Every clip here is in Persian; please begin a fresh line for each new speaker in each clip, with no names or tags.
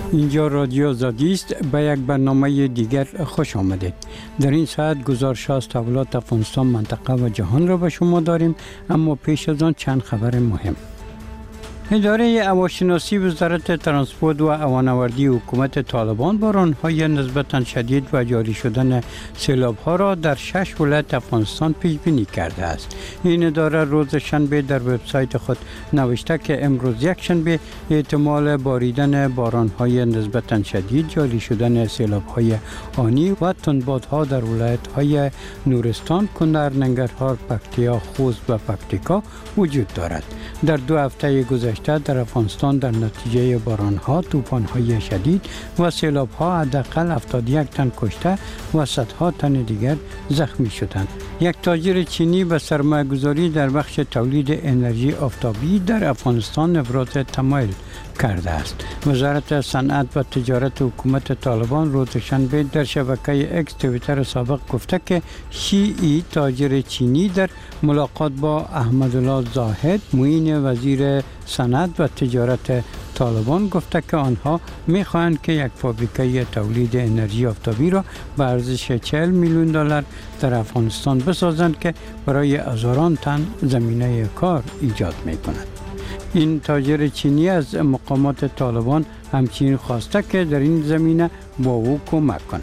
اینجا رادیو آزادی است. به یک برنامه دیگر خوش آمدید. در این ساعت گزارش از تحولات افغانستان، منطقه و جهان را به شما داریم، اما پیش از آن چند خبر مهم. اداره هواشناسی وزارت ترانسپورت و هوانوردی حکومت طالبان باران‌های نسبتاً شدید و جاری شدن سیلاب‌ها را در 6 ولایت افغانستان پیش بینی کرده است. این اداره روز شنبه در وبسایت خود نوشته که امروز یک شنبه احتمال باریدن باران‌های نسبتاً شدید، جاری شدن سیلاب‌های آنی و تندبادها در ولایت‌های نورستان، کندر، ننگرهار، پکتیا، خوست و پکتیکا وجود دارد. در 2 هفته گذشته در افغانستان در نتیجه باران‌ها، طوفان‌های شدید و سیلاب‌ها حداقل 71 تن کشته و صدها تن دیگر زخمی شدند. یک تاجر چینی به سرمایه‌گذاری در بخش تولید انرژی آفتابی در افغانستان ابراز تمایل کرده است. وزارت صنعت و تجارت حکومت طالبان روز شنبه در شبکه اکس توییتر سابق گفته که شیعی تاجر چینی در ملاقات با احمدالله زاهد معین وزیر صنعت و تجارت طالبان گفته که آنها می‌خواهند که یک فابریکه تولید انرژی آفتابی را به ارزش 40 میلیون دلار در افغانستان بسازند که برای هزاران تن زمینه کار ایجاد می‌کند. این تاجر چینی از مقامات طالبان همچنین خواسته که در این زمینه با او کمک کنند.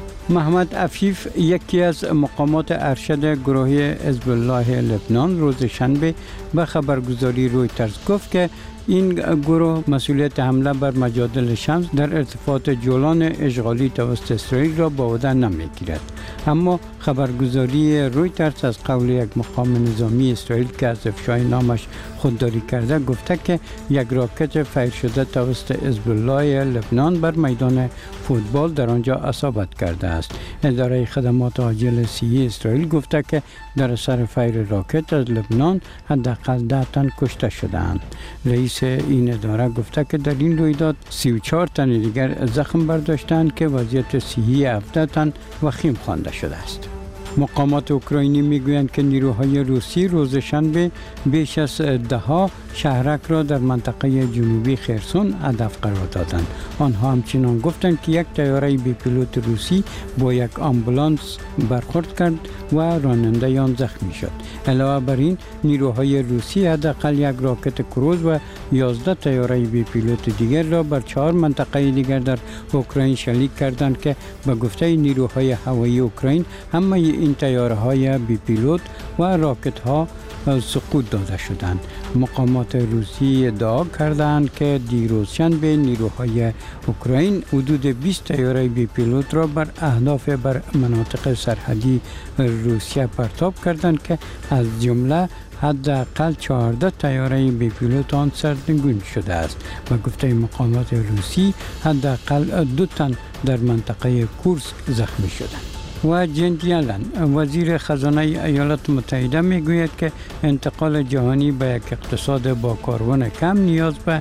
محمد عفیف، یکی از مقامات ارشد گروه حزب الله لبنان، روز شنبه به خبرگزاری رویترز گفت که این گروه مسئولیت حمله بر مجادل شمس در ارتفاعات جولان اشغالی توسط اسرائیل را به عهده نمی‌گیرد. اما خبرگزاری رویترز از قول یک مقام نظامی اسرائیل که از افشای نامش خودداری کرده گفته که یک راکت فیر شده توسط حزب الله لبنان بر میدان فوتبال در آنجا اصابت کرده است. اداره خدمات عاجل صحی اسرائیل گفته که در اثر فیر راکت از لبنان حداقل 10 تن کشته شدند. رئیس این اداره گفته که در این رویداد 34 تن دیگر زخم برداشتند که وضعیت صحی 17 تن وخیم خوانده شده است. مقامات اوکراینی میگویند که نیروهای روسی روز شنبه بیش از 10 شهرک را در منطقه جنوبی خرسون هدف قرار دادند. آنها همچنین گفتند که یک طیاره بی پیلوت روسی با یک آمبولانس برخورد کرد و راننده آن زخمی شد. علاوه بر این، نیروهای روسی حداقل یک راکت کروز و 11 طیاره بی پیلوت دیگر را بر 4 منطقه دیگر در اوکراین شلیک کردند که به گفته نیروهای هوایی اوکراین همه این طیاره‌های بی پیلوت و راکت‌ها سقوط داده شدند. مقامات روسی ادعا کردند که دیروز شنبه نیروهای اوکراین حدود 20 طیاره بی پیلوت را بر اهداف بر مناطق سرحدی روسیه پرتاب کردند که از جمله حداقل 14 طیاره بی پیلوت آن سرنگون شده است. و گفته مقامات روسی حداقل 2 تن در منطقه کورسک زخمی شدند. و جنت یلن، وزیر خزانه ایالات متحده، میگوید که انتقال جهانی به یک اقتصاد با کاربن کم نیاز به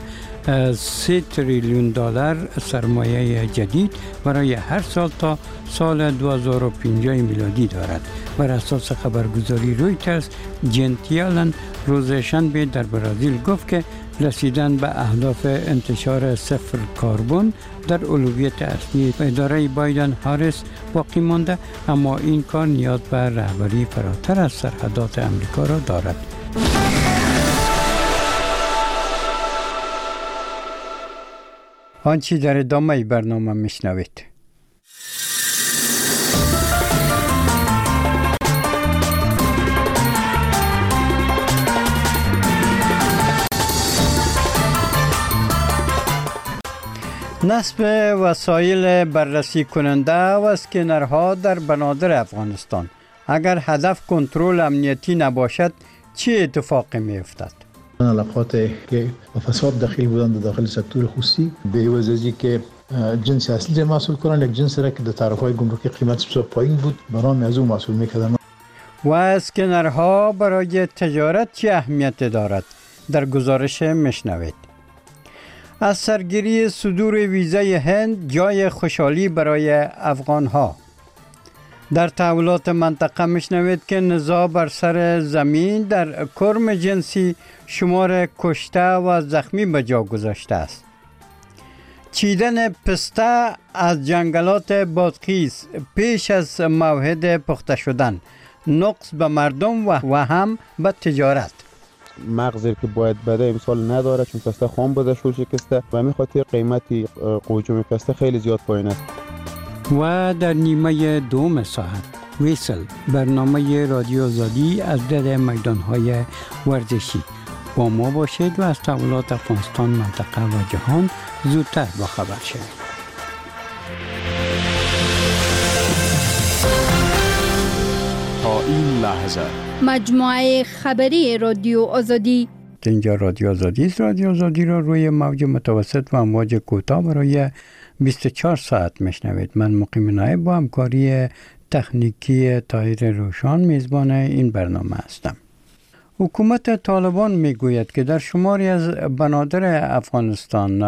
3 تریلیون دلار سرمایه جدید برای هر سال تا سال 2050 میلادی دارد. بر اساس خبرگزاری رویترز، جنت یلن روز شنبه در برزیل گفت که رسیدن به اهداف انتشار صفر کربن در اولویت اصلی اداره بایدن هاریس باقی مانده، اما این کار نیاز به رهبری فراتر از سرحدات امریکا را دارد. آنچه در ادامه برنامه میشنوید. نصب وسایل بررسی کننده و اسکنرها در بنادر افغانستان. اگر هدف کنترل امنیتی نباشد چه اتفاقی می افتد؟
علاقات که فساد داخل بودند داخل سکتور خصوصی به عوض از اینکه جنس اصلی محصول کنند، یک جنس را که در تعرفه‌های گمرکی قیمتش بسیار پایین بود برام از اون محصول می‌کردند.
و اسکنرها برای تجارت چه اهمیت دارد؟ در گزارش میشنوید. از سرگیری صدور ویزای هند جای خوشحالی برای افغانها. در تحولات منطقه میشنوید که نزاع بر سر زمین در کرم جنسی شمار کشته و زخمی به جا گذاشته است. چیدن پسته از جنگلات بادغیس پیش از موعد پخته شدن، نقص به مردم و هم به تجارت.
مغزی که باید بده امسال نداره چون پسته خام بوده شد شکسته و همین خاطر قیمتی قوچم پسته خیلی زیاد پایین است.
و در نیمه دوم ساعت ویسل برنامه رادیو آزادی از در میدانهای ورزشی. با ما باشید و از تحولات افغانستان، منطقه و جهان زودتر باخبر شوید.
تا این لحظه
مجموعه خبری رادیو آزادی.
اینجا رادیو آزادی است. رادیو آزادی را روی موج متوسط و امواج کوتاه برای 24 ساعت میشنوید. من مقیم نایب با همکاری تکنیکی طاهر روشان میزبان این برنامه هستم. حکومت طالبان میگوید که در شماری از بنادر افغانستان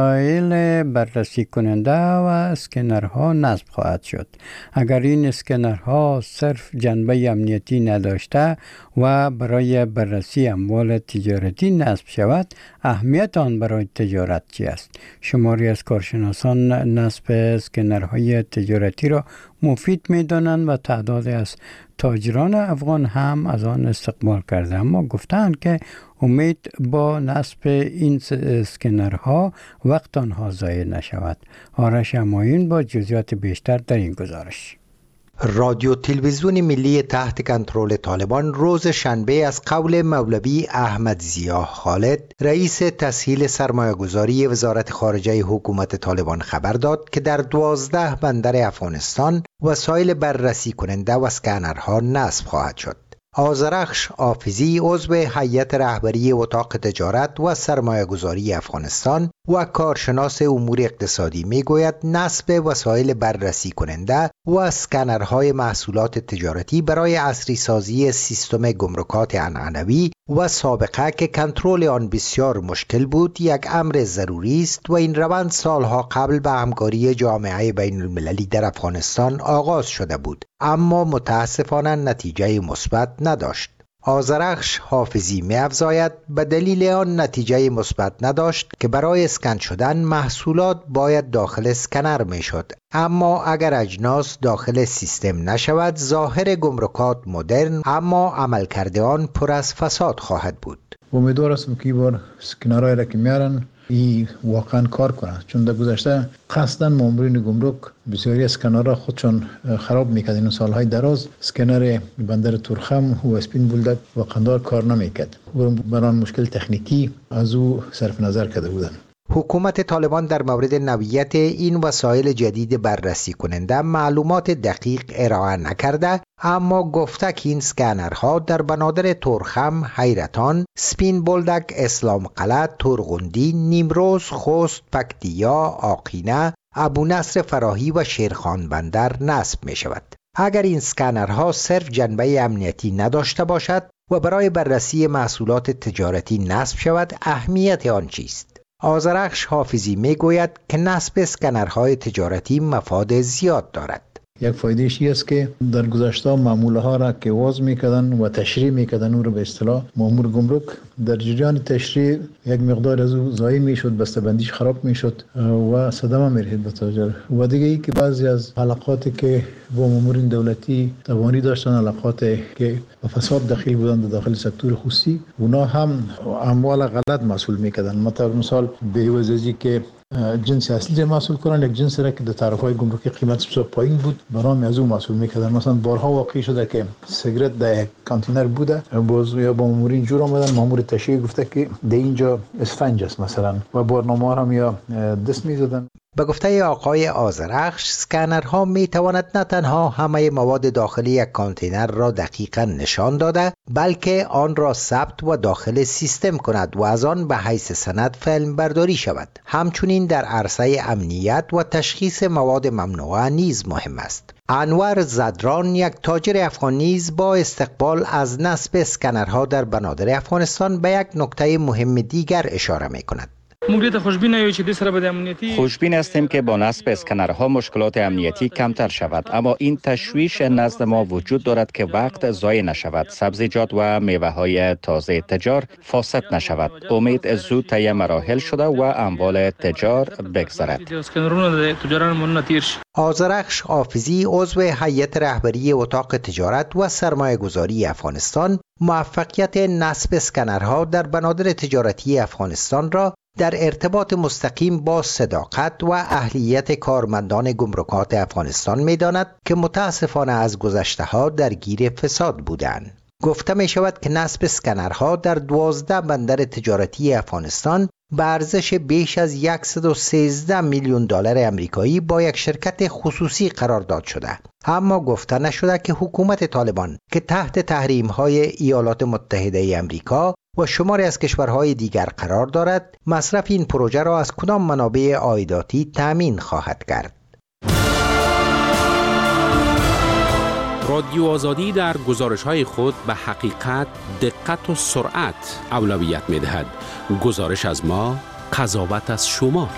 وسایل بررسی کننده و اسکنرها نصب خواهد شد. اگر این اسکنرها صرف جنبه امنیتی نداشته و برای بررسی اموال تجارتی نصب شود، اهمیت آن برای تجارت چی است؟ شماری از کارشناسان نصب اسکنرهای تجارتی را مفید می‌دانند و تعدادی از تاجران افغان هم از آن استقبال کرده، اما گفتند که امید با نصب این اسکنرها وقت آنها ضایع نشود. آرش امایون با جزئیات بیشتر در این گزارش.
رادیو تلویزیون ملی تحت کنترل طالبان روز شنبه از قول مولوی احمد ضیا خالد رئیس تسهیل سرمایه‌گذاری وزارت خارجه حکومت طالبان خبر داد که در 12 بندر افغانستان وسایل بررسی کننده و اسکنرها نصب خواهد شد. آذرخش حافظی عضو هیئت رهبری اتاق تجارت و سرمایه‌گذاری افغانستان و کارشناس امور اقتصادی میگوید نصب وسایل بررسی کننده و اسکنرهای محصولات تجارتی برای عصری سازی سیستم گمرکات عنعنوی و سابقه که کنترل آن بسیار مشکل بود یک امر ضروری است و این روند سالها قبل به همکاری جامعه بین المللی در افغانستان آغاز شده بود، اما متاسفانه نتیجه مثبت نداشت. آذرخش حافظی می‌افزاید به دلیل آن نتیجه مثبت نداشت که برای اسکن شدن محصولات باید داخل اسکنر میشد، اما اگر اجناس داخل سیستم نشود ظاهر گمرکات مدرن اما عملکرد آن پر از فساد خواهد بود.
امیدوار هستم که این بار اسکنرهای را که میارن این واقعا کار کنند، چون در گذشته قصداً مامورین گمرک بسیاری اسکنرها خودشان خراب میکردن. این سالهای دراز اسکنر بندر تورخم و اسپین بولدک و قندار کار نمیکرد و برای مشکل تکنیکی از او صرف نظر کرده بودند.
حکومت طالبان در مورد نوعیت این وسایل جدید بررسی کننده معلومات دقیق ارائه نکرده، اما گفته که این اسکنرها در بنادر تورخم، حیرتان، سپین بولدک، اسلام قلعه، تورغندی، نیمروز، خوست، پکتیا، آقینه، ابو نصر فراهی و شیرخان بندر نصب می شود. اگر این اسکنرها صرف جنبه امنیتی نداشته باشد و برای بررسی محصولات تجارتی نصب شود، اهمیت آن چیست؟ آذرخش حافظی میگوید که نصب اسکنرهای تجارتی مفاد زیاد دارد.
یک فایدهش است که در گذشته معموله ها را که واز میکردن و تشریح میکردن اون رو به اصطلاح مامور گمرک در جریان تشریح یک مقدار از او ضایع میشد، بسته‌بندیش خراب میشد و صدمه میرسید به تاجر. و دیگه ای که بعضی از حلقاتی که با مامورین دولتی توانی داشتن، حلقاتی که به فساد داخل بودن در داخل سکتور خصوصی، اونا هم اموال غلط مسئول میکردن. مثلا به وجهی که جنس اصلی محصول کنن، یک جنس را که در تعرفه‌های گمرکی قیمت بسیار پایین بود برام از اون محصول میکردن. مثلا بارها واقع شده که سیگرت در یک کانتینر بوده، باز یا با مامورین جور آمدن، مامور تشریح گفته که در اینجا اسفنج است مثلا و بارنامه هم یا دست میزدن.
به گفته آقای آذرخش، اسکنرها می تواند نه تنها همه مواد داخلی یک کانتینر را دقیقاً نشان داده، بلکه آن را ثبت و داخل سیستم کند و از آن به حیث سند فیلم برداری شود. همچنین در عرصه امنیت و تشخیص مواد ممنوعه نیز مهم است. انور زدران، یک تاجر افغان نیز با استقبال از نصب اسکنرها در بنادر افغانستان به یک نکته مهم دیگر اشاره می کند.
خوشبین هستیم که با نصب اسکنرها مشکلات امنیتی کمتر شود، اما این تشویش نزد ما وجود دارد که وقت ضایع نشود، سبزیجات و میوه های تازه تجار فاسد نشود. امید زود طی مراحل شده و اموال تجار بگذرد.
آذرخش حافظی عضو هیئت رهبری اتاق تجارت و سرمایه گذاری افغانستان موفقیت نصب اسکنرها در بنادر تجارتی افغانستان را در ارتباط مستقیم با صداقت و اهلیت کارمندان گمرکات افغانستان می‌داند که متاسفانه از گذشته‌ها درگیر فساد بودند. گفته می شود که نصب اسکنرها در 12 بندر تجارتی افغانستان به ارزش بیش از 113 میلیون دلار آمریکایی با یک شرکت خصوصی قرارداد شده. اما گفته نشده که حکومت طالبان که تحت تحریم‌های ایالات متحده آمریکا و شماری از کشورهای دیگر قرار دارد، مصرف این پروژه را از کدام منابع عایداتی تأمین خواهد کرد.
رادیو آزادی در گزارش‌های خود به حقیقت، دقت و سرعت اولویت می‌دهد. گزارش از ما، قضاوت از شما.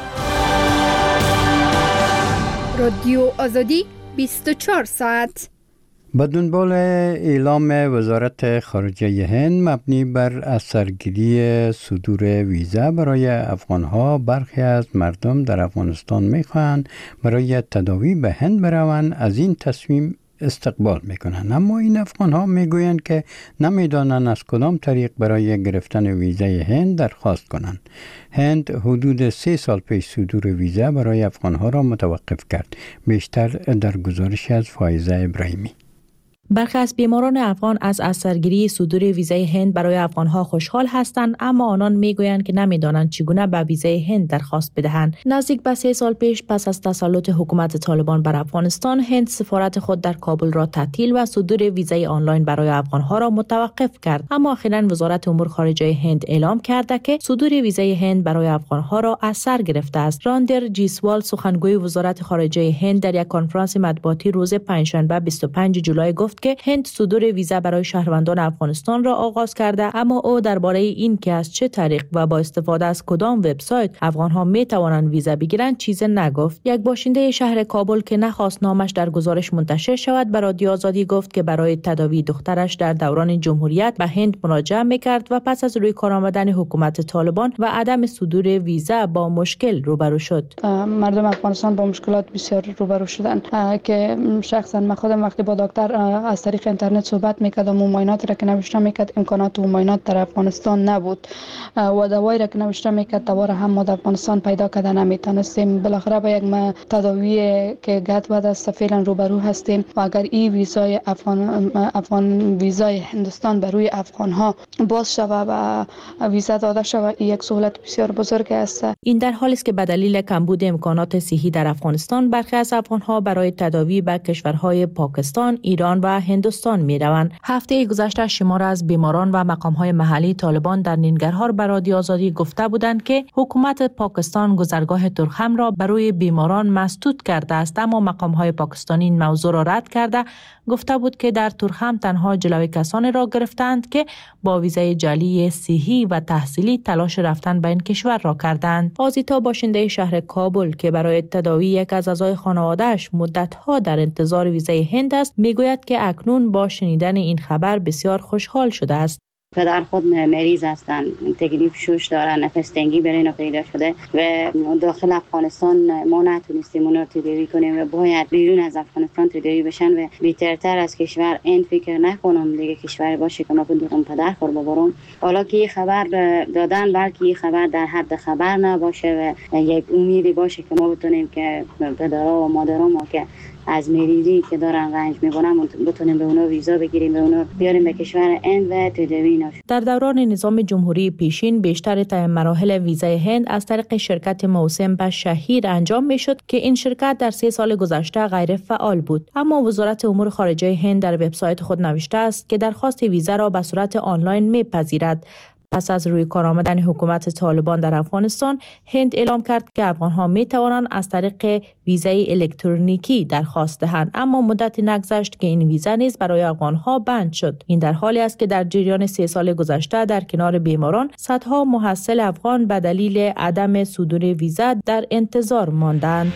رادیو آزادی 24 ساعت.
به دنبال اعلام وزارت خارجه هند مبنی بر اثرگیری صدور ویزا برای افغانها، برخی از مردم در افغانستان می‌خواهند برای تداوی به هند بروند. از این تصمیم استقبال میکنند، اما این افغان ها میگویند که نمیدانند از کدام طریق برای گرفتن ویزای هند درخواست کنند. هند حدود 3 سال پیش صدور ویزا برای افغان ها را متوقف کرد. بیشتر در گزارش از فائزه ابراهیمی.
برخی از بیماران افغان از اثرگیری صدور ویزای هند برای افغانها خوشحال هستند، اما آنان میگویند که نمیدانند چگونه به ویزای هند درخواست بدهند. نزدیک به 3 سال پیش پس از تسلط حکومت طالبان بر افغانستان، هند سفارت خود در کابل را تعطیل و صدور ویزای آنلاین برای افغانها را متوقف کرد. اما اخیراً وزارت امور خارجه هند اعلام کرده که صدور ویزای هند برای افغانها را از سر گرفته است. راندر جیسوال، سخنگوی وزارت خارجه هند، در یک کنفرانس مطبوعاتی روز پنجشنبه 25 جولای گفت که هند صدور ویزا برای شهروندان افغانستان را آغاز کرده، اما او درباره این که از چه طریق و با استفاده از کدام وبسایت افغانها می توانند ویزا بگیرند چیزی نگفت. یک باشنده شهر کابل که نخواست نامش در گزارش منتشر شود، به رادیو آزادی گفت که برای تداوی دخترش در دوران جمهوریت به هند مراجعه می‌کرد و پس از روی کار آمدن حکومت طالبان و عدم صدور ویزا با مشکل روبرو شد.
مردم افغانستان با مشکلات بسیار روبرو شدند که شخصا من خودم وقتی با دکتر از طریق اینترنت صحبت میکردم و معاینات را که نوشته میکرد امکانات و معاینات در افغانستان نبود و دوایی را که نوشته میکرد دوباره هم ما در افغانستان پیدا کردن نمیتونستیم. بالاخره با یک تداوی که گت و دست فعلا روبرو هستیم و اگر این ویزای افغان ویزای هندوستان بر روی افغان ها باز شود و ویزا داده شود، این یک سهولت بسیار بزرگ است.
این در حالی است که به دلیل کمبود امکانات صحی در افغانستان برخی از افغان ها برای تداوی به کشورهای پاکستان، ایران و هندوستان می روند. هفته گذشته شمار از بیماران و مقام‌های محلی طالبان در ننگرهار به رادیو آزادی گفته بودند که حکومت پاکستان گذرگاه ترخم را برای بیماران مسدود کرده است، اما مقام‌های پاکستانی این موضوع را رد کرده گفته بود که در ترخم تنها جلوی کسانی را گرفتند که با ویزای جعلی صحی و تحصیلی تلاش رفتن به این کشور را کردند. آزیتا، باشنده شهر کابل که برای تداوی یک از اعضای خانواده‌اش مدت‌ها در انتظار ویزای هند است، میگوید که اکنون با شنیدن این خبر بسیار خوشحال شده است.
پدر خود مریض هستند، تکلیف شوش دارن، نفس تنگی برای اینا پیدا شده و داخل افغانستان ما نتونستیم اونا رو تداوی کنیم و باید بیرون از افغانستان تداوی بشن و بهترتر از کشور این فکر نکنم دیگه کشور باشه که ما بدونم پدر خود ببرم. حالا که خبر دادن بلکه این خبر در حد خبر نباشه و یک امیدی باشه که ما بتونیم که پدرها و مادرها ما که از مریضی که دارن رنج میبرن بتونیم به اونا ویزا بگیریم، به اونا بیاریم به کشور هند و تداوی نشه.
در دوران نظام جمهوری پیشین بیشتر طی مراحل ویزای هند از طریق شرکت موسم به شهیر انجام میشد که این شرکت در 3 سال گذشته غیر فعال بود. اما وزارت امور خارجه هند در وبسایت خود نوشته است که درخواست ویزا را به صورت آنلاین میپذیرد. پس از روی کار آمدن حکومت طالبان در افغانستان، هند اعلام کرد که افغانها می توانند از طریق ویزای الکترونیکی درخواست دهند، اما مدتی نگذشت که این ویزا نیز برای افغانها بند شد. این در حالی است که در جریان 3 سال گذشته در کنار بیماران صدها محصل افغان به دلیل عدم صدور ویزا در انتظار ماندند.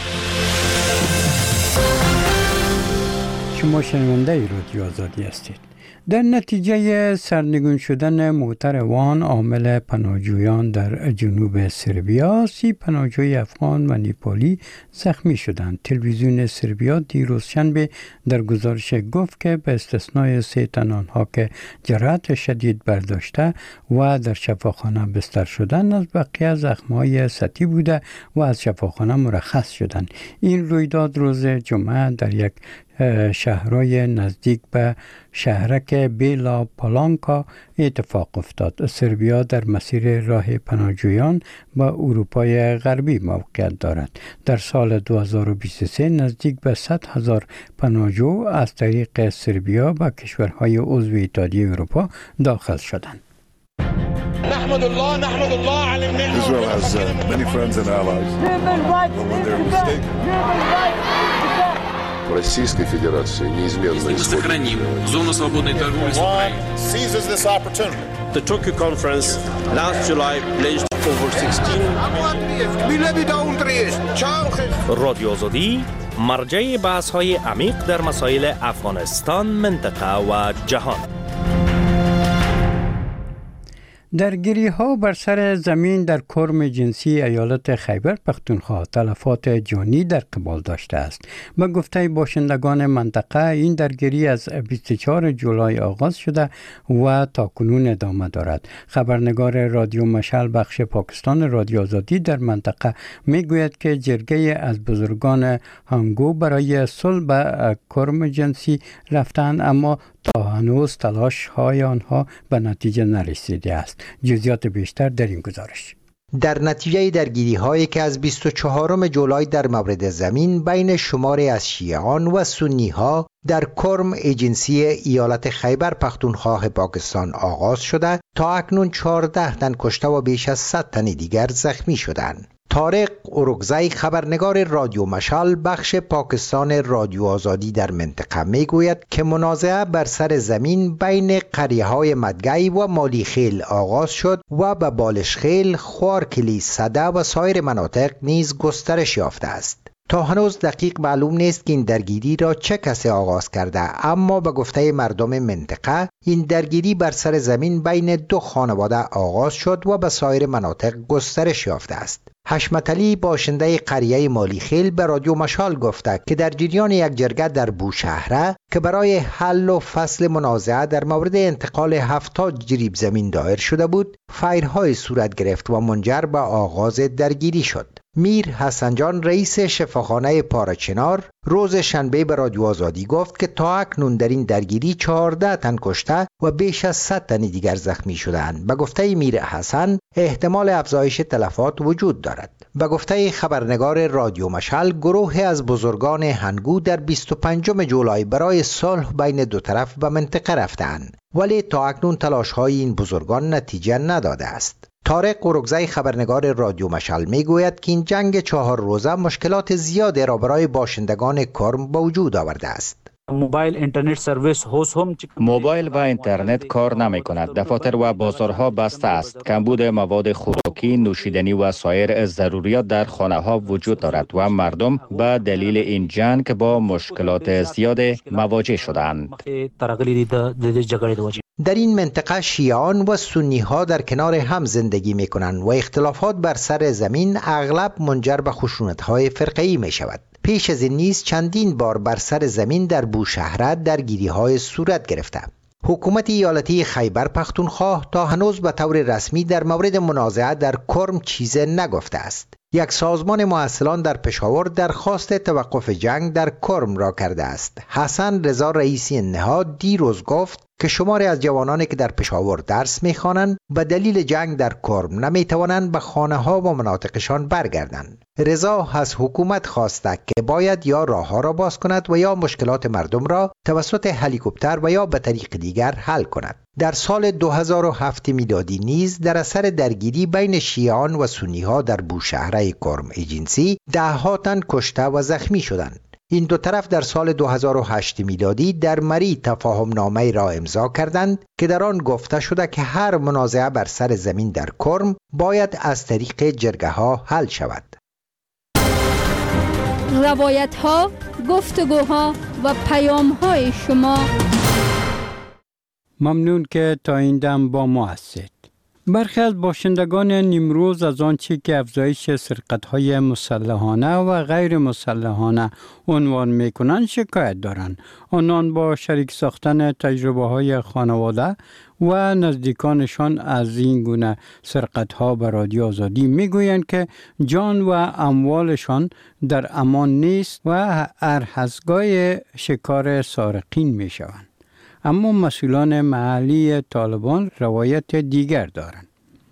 شما شنونده رادیو آزادی هستید. در نتیجه سرنگون شدن موتر وان عامل پناهجویان در جنوب سربیا، 30 پناهجوی افغان و نیپالی زخمی شدند. تلویزیون سربیا دیروز شنبه در گزارش گفت که به استثنای 3 تن آنها که جراحت شدید برداشته و در شفاخانه بستر شدند، از بقیه زخم‌های سطحی بوده و از شفاخانه مرخص شدند. این رویداد روز جمعه در یک شهرهای نزدیک به شهرک بیلا پالانکا اتفاق افتاد. سربیا در مسیر راه پناهجویان به اروپای غربی موقعیت دارد. در سال 2023 نزدیک به 100,000 پناهجو از طریق سربیا به کشورهای عضو اتحادیه اروپا داخل شدند.
نحمد الله على النعمة. Israel has many friends and allies. When they're mistaken.
Российской Федерации неизменно
сохраним зону свободной торговли с Украиной.
Seizes this opportunity.
The Tokyo conference last July pledged over 16 رادیو آزادی مرجع بحث‌های عمیق در مسائل افغانستان، منطقه و جهان.
درگیری ها بر سر زمین در کرم جنسی ایالت خیبر پختونخوا تلفات جانی در قبال داشته است. به گفته باشندگان منطقه، این درگیری از 24 جولای آغاز شده و تا کنون ادامه دارد. خبرنگار رادیو مشعل بخش پاکستان رادیو آزادی در منطقه میگوید که جرگه از بزرگان هانگو برای صلح به کرم جنسی رفتند، اما تا هنوز تلاش های آنها به نتیجه نرسیده است. جزئیات بیشتر در این گزارش.
در نتیجه درگیری هایی که از 24 جولای در مورد زمین بین شماری از شیعیان و سنی ها در کرم ایجنسی ایالت خیبر پختونخوا پاکستان آغاز شده، تا اکنون 14 تن کشته و بیش از 100 تن دیگر زخمی شدند. طارق اورگزای خبرنگار رادیو مشعل بخش پاکستان رادیو آزادی در منطقه میگوید که منازعه بر سر زمین بین قریه‌های مدگی و مالیخیل آغاز شد و به بالشخیل، خوارکلی، صده و سایر مناطق نیز گسترش یافته است. تا هنوز دقیق معلوم نیست که این درگیری را چه کسی آغاز کرده، اما به گفته مردم منطقه این درگیری بر سر زمین بین 2 خانواده آغاز شد و به سایر مناطق گسترش یافته است. حشمت علی باشنده قریه مالیخیل به رادیو مشعل گفته که در جریان یک جرگه در بوشهره که برای حل و فصل منازعه در مورد انتقال 70 جریب زمین دایر شده بود، فایرهای صورت گرفت و منجر به آغاز درگیری شد. میر حسن جان رئیس شفاخانه پارچنار روز شنبه به رادیو آزادی گفت که تا اکنون در این درگیری 14 تن کشته و بیش از 100 تن دیگر زخمی شدند. به گفته میر حسن احتمال افزایش تلفات وجود دارد. به گفته خبرنگار رادیو مشعل، گروه از بزرگان هنگو در 25 جولای برای صلح بین 2 طرف به منطقه رفتند، ولی تا اکنون تلاش‌های این بزرگان نتیجه نداده است. طارق اورگزای خبرنگار رادیو مشعل میگوید که این جنگ 4 روزه مشکلات زیادی را برای باشندگان کرم به وجود آورده است.
موبایل و اینترنت کار نمی کند. دفاتر و بازارها بسته است. کمبود مواد خوراکی، نوشیدنی و سایر ضروریات در خانه ها وجود دارد و مردم به دلیل این جنگ با مشکلات زیاد مواجه شدند.
در این منطقه شیعیان و سنی ها در کنار هم زندگی می کنند و اختلافات بر سر زمین اغلب منجر به خشونت های فرقه‌ای می شود. پیش از این نیز چندین بار بر سر زمین در بوشهره درگیری های صورت گرفته. حکومت ایالتی خیبر پختونخوا تا هنوز به طور رسمی در مورد منازعه در کرم چیزی نگفته است. یک سازمان محصلان در پشاور درخواست توقف جنگ در کرم را کرده است. حسن رضا رئیسی نهاد دیروز گفت که شماری از جوانانی که در پشاور درس می‌خوانند به دلیل جنگ در کرم نمی‌توانند به خانه‌ها و مناطقشان برگردند. رضا از حکومت خواسته که باید یا راه‌ها را باز کند و یا مشکلات مردم را توسط هلیکوپتر و یا به طریق دیگر حل کند. در سال 2007 میلادی نیز در اثر درگیری بین شیعیان و سنی‌ها در بوشهره کرم ایجنسی ده‌ها تن کشته و زخمی شدند. این دو طرف در سال 2008 میلادی در مری تفاهم نامه را امضا کردند که در آن گفته شده که هر منازعه بر سر زمین در کرم باید از طریق جرگه ها حل شود.
روایت ها، گفتگوها و پیام های شما.
ممنون که تا این دم با ما هستید. برخی از باشندگان نیمروز از آنچه که افزایش سرقت‌های مسلحانه و غیر مسلحانه عنوان می‌کنند شکایت دارند. آنان با شریک ساختن تجربه‌های خانواده و نزدیکانشان از این گونه سرقت‌ها به رادیو آزادی می‌گویند که جان و اموالشان در امان نیست و هر هرزگاه شکار سارقین می‌شوند. اما مسئولان محلی طالبان روایت دیگر دارند.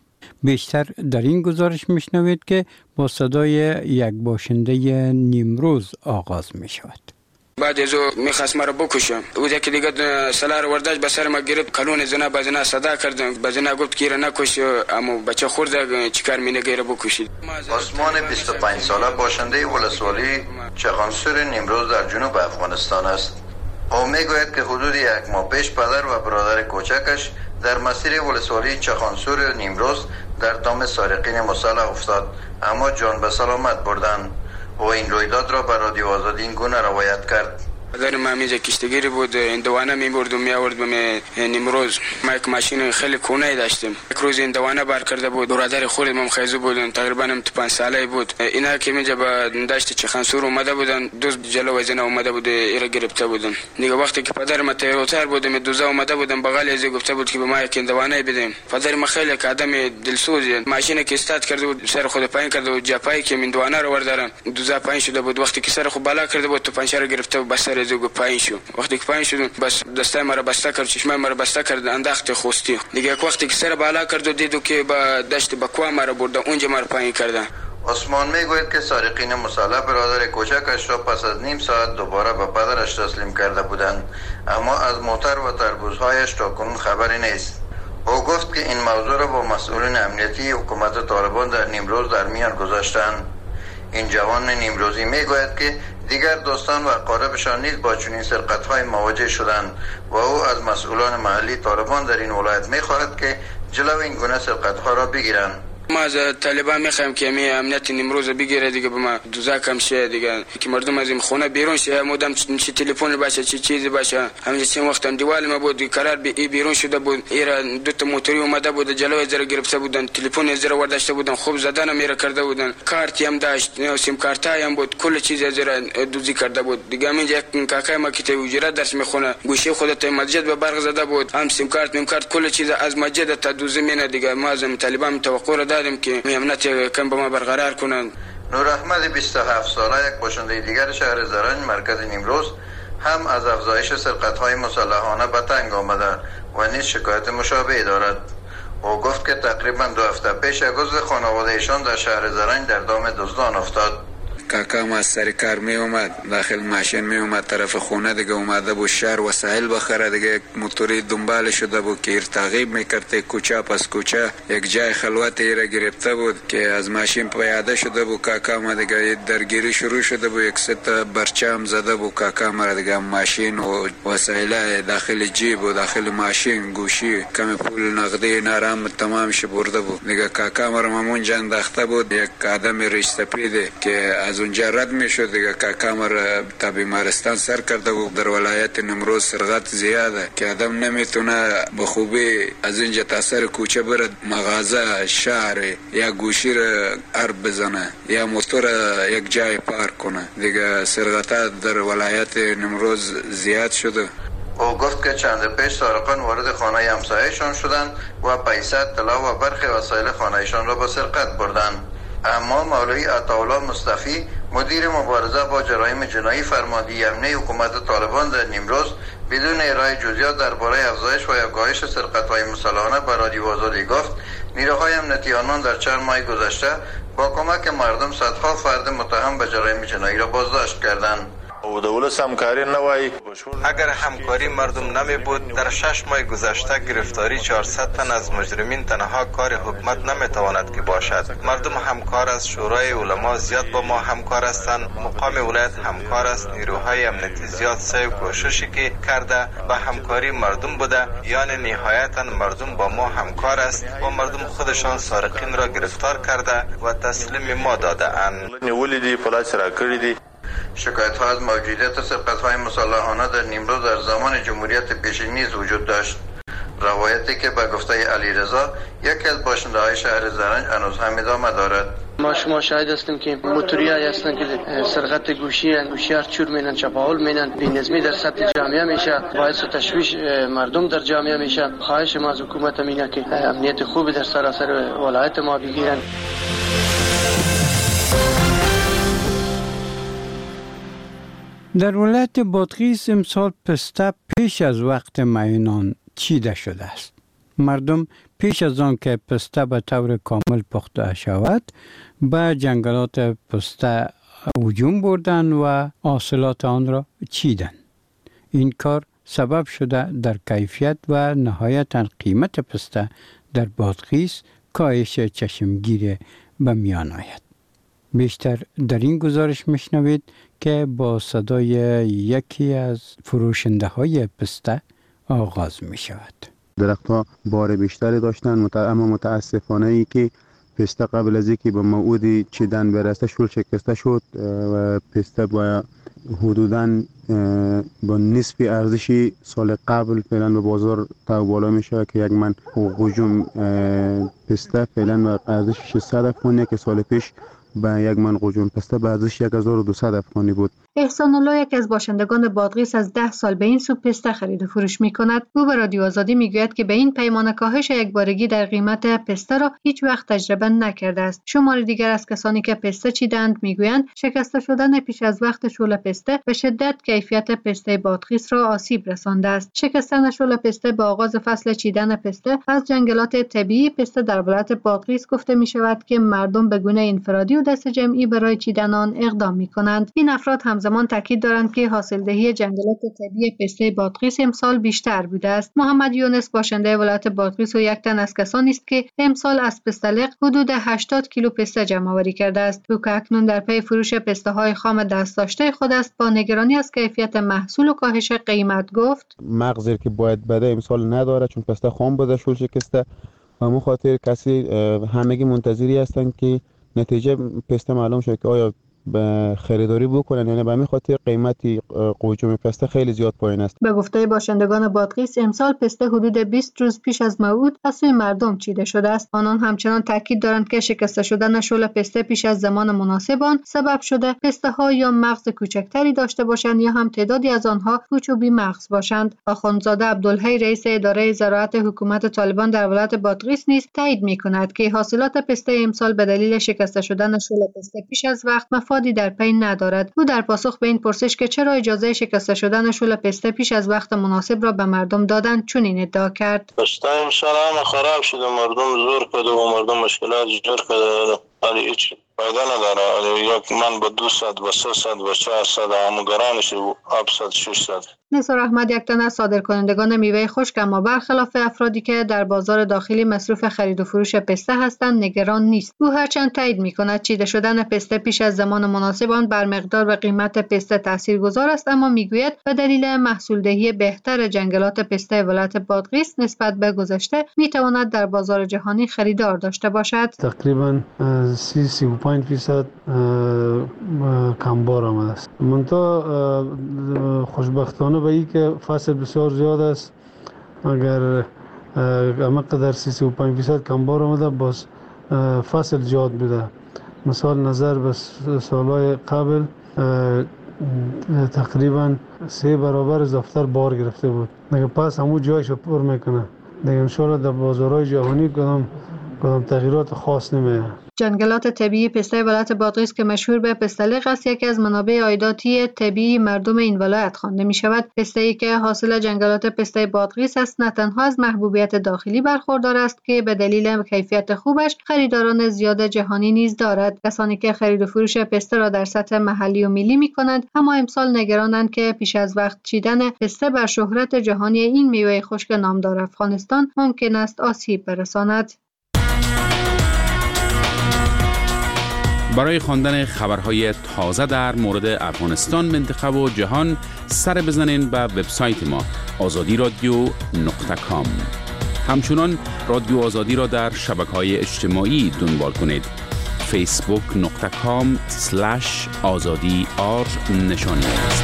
بیشتر در این گزارش میشنوید که با صدای یک باشنده نیمروز آغاز می شود.
بعد از او میخواست مرا بکشم. او که دیگه سلار ورداش به سر ما گرفت، کلون زنا بزنا صدا کردم، بزنا گفت که نکش، اما بچه خورده چیکار مینگیره بکشید.
عثمان 25 ساله باشنده ولسوالی چغانسور نیمروز در جنوب افغانستان است. او میگوید که حدود یک ماه پیش پدر و برادر کوچکش در مسیر ولسوالی چخانسور نیمروز در دام سارقین مسلح افتاد، اما جان به سلامت بردند. و این رویداد را به رادیو آزادی این گونه روایت کرد.
پدر ما میجا کشتگیری بود، اندوانه میبرد و میآورد به نیمروز. ما یک ماشین خیلی کونه داشتیم. یک روز اندوانه بار کرده بود، برادر خودم خیزو بودن، تقریبا 5 ساله بود. اینا که میجا به دشت چخانسور اومده بودن، دوز جلو وزن اومده بود، ایرا گرفته بودن. دیگه وقتی که پدر ما تیروتر بودم، دوزا اومده بودن بغل از گفته بود که به ما یک اندوانه بدیم. پدر ما خیلی که آدم دلسوز، ماشین که استارت کرده بود، سر خود پایین کرده بود، جپایی که اندوانه رو وردارن، دوزا پایین شده بود. وقتی که سر خود بالا کرده بود، تو پنچر گرفته بود، بس سر زوگ پایین شد. وقتی که پایین شد، بس دستای مرا بسته کرد، چشمای مرا بسته کرد، انداخت خوستی. دیگه وقتی که سر بالا کرد و دیدو که با دشت بکوا مرا برده، اونجا مرا پایین کرده.
عثمان میگوید که سارقین مسلح برادر کوچکش را پس از نیم ساعت دوباره به پدرش تسلیم کرده بودند، اما از موتر و تربوزهایش تاکنون خبری نیست. او گفت که این موضوع را با مسئولین امنیتی حکومت طالبان در نیمروز در میان گذاشتند. این جوان نیمروزی میگوید که دیگر دوستان و اقاربشان نیز با چنین سرقت‌های مواجه شدند و او از مسئولان محلی طالبان در این ولایت می‌خواهد که جلو این گونه سرقت‌ها را بگیرند.
ما از طالبان میخوایم که می امنیت نیمروز بگیره، دیگه به ما دوزا کم شه، دیگه که مردم از این خونه بیرون شه، مدام چی تلفن باشه چی چیزی باشه. همین چند وقت هم دیوال ما بود قرار بیرون شده بود، ایرا دو تا موتوری اومده بود، جلوی زرا گرفته بودن، تلفن زرا ورداشته بودن، خوب زدن میره کرده بودن، کارت هم داشت، سیم کارت هم بود، کل چیز زرا دوزی کرده بود. دیگه همین یک کاکای ما که تو وجرات درس میخونه، گوشه خودت مسجد به برق زده بود، هم سیم کارت کل چیز از مسجد تا دوزی مینه. دیگه ما از طالبان توقع داریم که امنیت کم با ما برقرار کنند.
نور احمد 27 ساله یک باشنده دیگر شهر زرنج مرکز نیمروز هم از افزایش سرقت‌های مسلحانه به تنگ آمده و نیز شکایت مشابهی دارد. او گفت که تقریبا 2 هفته پیش یک عضو خانواده ایشان در شهر زرنج در دام دزدان افتاد.
کاکا ما از سر کار می اومد، داخل ماشین می اومد طرف خونه، دیگه اومده بود شهر وسایل بخره، دیگه یک موتوری دنبال شده بود که تعقیب میکرد کوچه پس کوچه، یک جای خلوت ایره گرفته بود که از ماشین پیاده شده بود. کاکا ما دیگه درگیری شروع شده بود، یک ست برچم زده بود کاکا ما، دیگه ماشین و وسایل داخل جیب و داخل ماشین گوشی کم پول نقدی نرم تمام ش برده بود. دیگه کاکا ما مامون جان داخته بود، یک آدم ریش سپیده که از اونجا رد میشد، دیگه کاکا مر تا بیمارستان سر کرده بود. در ولایت نیمروز سرقت زیاده که آدم نمیتونه به خوبی از اینجا تا سر کوچه بره مغازه شهر یا گوشی را عرب بزنه یا موتور یک جای پارک کنه. دیگه سرقت در ولایت نیمروز زیاد شده.
او گفت که چند پیش سارقان وارد خانه همسایه‌شان شدند و پیسه، طلا و برخی وسایل خانه‌شان را به سرقت بردند. اما مولوی عطاالله مصطفی مدیر مبارزه با جرایم جنایی فرماندهی امنی حکومت طالبان در نیمروز بدون ارائه جزئیات درباره افزایش و یا کاهش سرقت‌های مسلحانه به رادیو آزادی گفت نیروهای امنیتی آنان در چند ماه گذشته با کمک مردم صدها فرد متهم به جرایم جنایی را بازداشت کردند.
اگر همکاری مردم نمی بود در 6 ماه گذشته گرفتاری 400 تن از مجرمین تنها کار حکومت نمی تواند که باشد. مردم همکار است، شورای علما زیاد با ما همکار هستند، مقام ولایت همکار است، نیروهای امنیتی زیاد سعی و کوششی که کرده و همکاری مردم بوده، یعنی نهایتا مردم با ما همکار است و مردم خودشان سارقین را گرفتار کرده و تسلیم ما داده اند.
شکایت ها از موجودیت سرقت های مسلحانه در نیمروز در زمان جمهوریت پیشین نیز وجود داشت. روایتی که به گفته علیرضا یکی از باشنده های شهر زرنج هنوز هم ادامه دارد.
ما شاهد هستیم که موتوریایی هستند که سرقت گوشی هوشیار چور مینن، چپاول مینن، بی‌نظمی در سطح جامعه میشه، باعث تشویش مردم در جامعه میشه. خواهش ما از حکومت اینه که امنیت خوبی در سراسر ولایت ما بگیرن.
در ولایت بادغیس امسال پسته پیش از وقت معینان چیده شده است. مردم پیش از آن که پسته به طور کامل پخته شود به جنگلات پسته هجوم بردند و حاصلات آن را چیدند. این کار سبب شده در کیفیت و نهایتا قیمت پسته در بادغیس کاهش چشمگیر به میان آید. بیشتر در این گزارش میشنوید که با صدای یکی از فروشنده های پسته آغاز می شود.
درختها بار بیشتری داشتن، اما متاسفانه ای که پسته قبل از اینکه به موعد چیدن برسه شل شکسته شد و پسته با حدوداً با نصف ارزش سال قبل فعلا به بازار تا بالا میشه که یک من قوجم پسته فعلا به ارزش 600 افغانی که سال پیش به یک من قوجم پسته به ارزش 1200 افغانی بود.
احسان الله یک از باشندگان بادغیس از 10 سال به این سو پسته خرید و فروش می کند. او به رادیو آزادی می گوید که به این پیمانه کاهش یکبارگی در قیمت پسته را هیچ وقت تجربه نکرده است. شمار دیگر از کسانی که پسته چیدند می گویند شکسته شدن پیش از وقت شل پسته به شدت کیفیت پسته بادغیس را آسیب رسانده است. شکستن شل پسته با آغاز فصل چیدن پسته از جنگلات طبیعی پسته در ولایت بادغیس گفته می شود که مردم به گونه انفرادی و دست جمعی برای چیدن آن اقدام می کنند. این افراد همزمان تاکید دارند که حاصلدهی جنگلات طبیعی پسته بادغیس امسال بیشتر بوده است. محمد یونس باشنده ولایت بادغیس و یک تن از کسانی است که امسال از پستلق حدود 80 کیلو پسته جمع آوری کرده است. او که اکنون در پی فروش پسته های خام دست داشته خود است با نگرانی از کیفیت محصول و کاهش قیمت گفت
مغزی که باید بده امسال نداره چون پسته خام بوده شل شکسته و مو خاطر کسی همگی منتظری هستند که نتیجه پسته معلوم شد که آیا به خریداری بکنن، یعنی به همین خاطر قیمتی قوچم پسته خیلی زیاد پایین است.
به گفته باشندگان بادغیس امسال پسته حدود 20 روز پیش از موعد از سوی مردم چیده شده است. آنان همچنان تاکید دارند که شکسته شدن شل پسته پیش از زمان مناسب آن سبب شده پسته ها یا مغز کوچکتری داشته باشند یا هم تعدادی از آنها پوچ و بی مغز باشند. آخوندزاده عبدالحی رئیس اداره زراعت حکومت طالبان در ولایت بادغیس نیز تایید می‌کند که حاصلات پسته امسال به دلیل شکسته شدن شل پسته پیش از وقت مفادی در پی ندارد. او در پاسخ به این پرسش که چرا اجازه شکسته شدن شل پسته پیش از وقت مناسب را به مردم دادند چنین ادعا کرد:
پسته امسال همه خراب شده، مردم زور کرده و مردم مشکلات جور کرده، ولی هیچ فایده نداره. یک من با 200 و 300 و 400 همگرانش و 700 600.
نثار احمد یک تن از صادرکنندگان میوه خشک اما برخلاف افرادی که در بازار داخلی مصروف خرید و فروش پسته هستند نگران نیست. او هرچند تایید می‌کند چیده شدن پسته پیش از زمان مناسب آن بر مقدار و قیمت پسته تاثیرگذار است، اما میگوید به دلیل محصولدهی بهتر جنگلات پسته ولایت بادغیس نسبت به گذشته میتواند در بازار جهانی خریدار داشته باشد.
تقریبا 35% کمبار آمده است. منتها خوشبختانه به این که فصل بسیار زیاد است، اگر همقدر 35% کمبار آمده باز فصل زیاد بوده. مثال نظر به سالهای قبل تقریبا 3 برابر زفتر بار گرفته بود. دیگه پس همون جایش پر میکنه. دیگه انشاءالله در بازارهای جهانی کدام کدام تغییرات خاص نمیاد.
جنگلات طبیعی پسته ولایت بادغیس که مشهور به پسته‌لیق است، یکی از منابع عایداتی طبیعی مردم این ولایت خوانده می شود. پسته‌ای که حاصل جنگلات پسته بادغیس است نه تنها از محبوبیت داخلی برخوردار است که به دلیل کیفیت خوبش خریداران زیاد جهانی نیز دارد. کسانی که خرید و فروش پسته را در سطح محلی و ملی می کنند اما امسال نگرانند که پیش از وقت چیدن پسته بر شهرت جهانی این میوه خشک نامدار افغانستان ممکن است آسیب برساند.
برای خواندن خبرهای تازه در مورد افغانستان، منطقه و جهان سر بزنین به وبسایت ما azadiradio.com. همچنان رادیو آزادی را در شبکه‌های اجتماعی دنبال کنید. facebook.com/azadi_r نشانی است.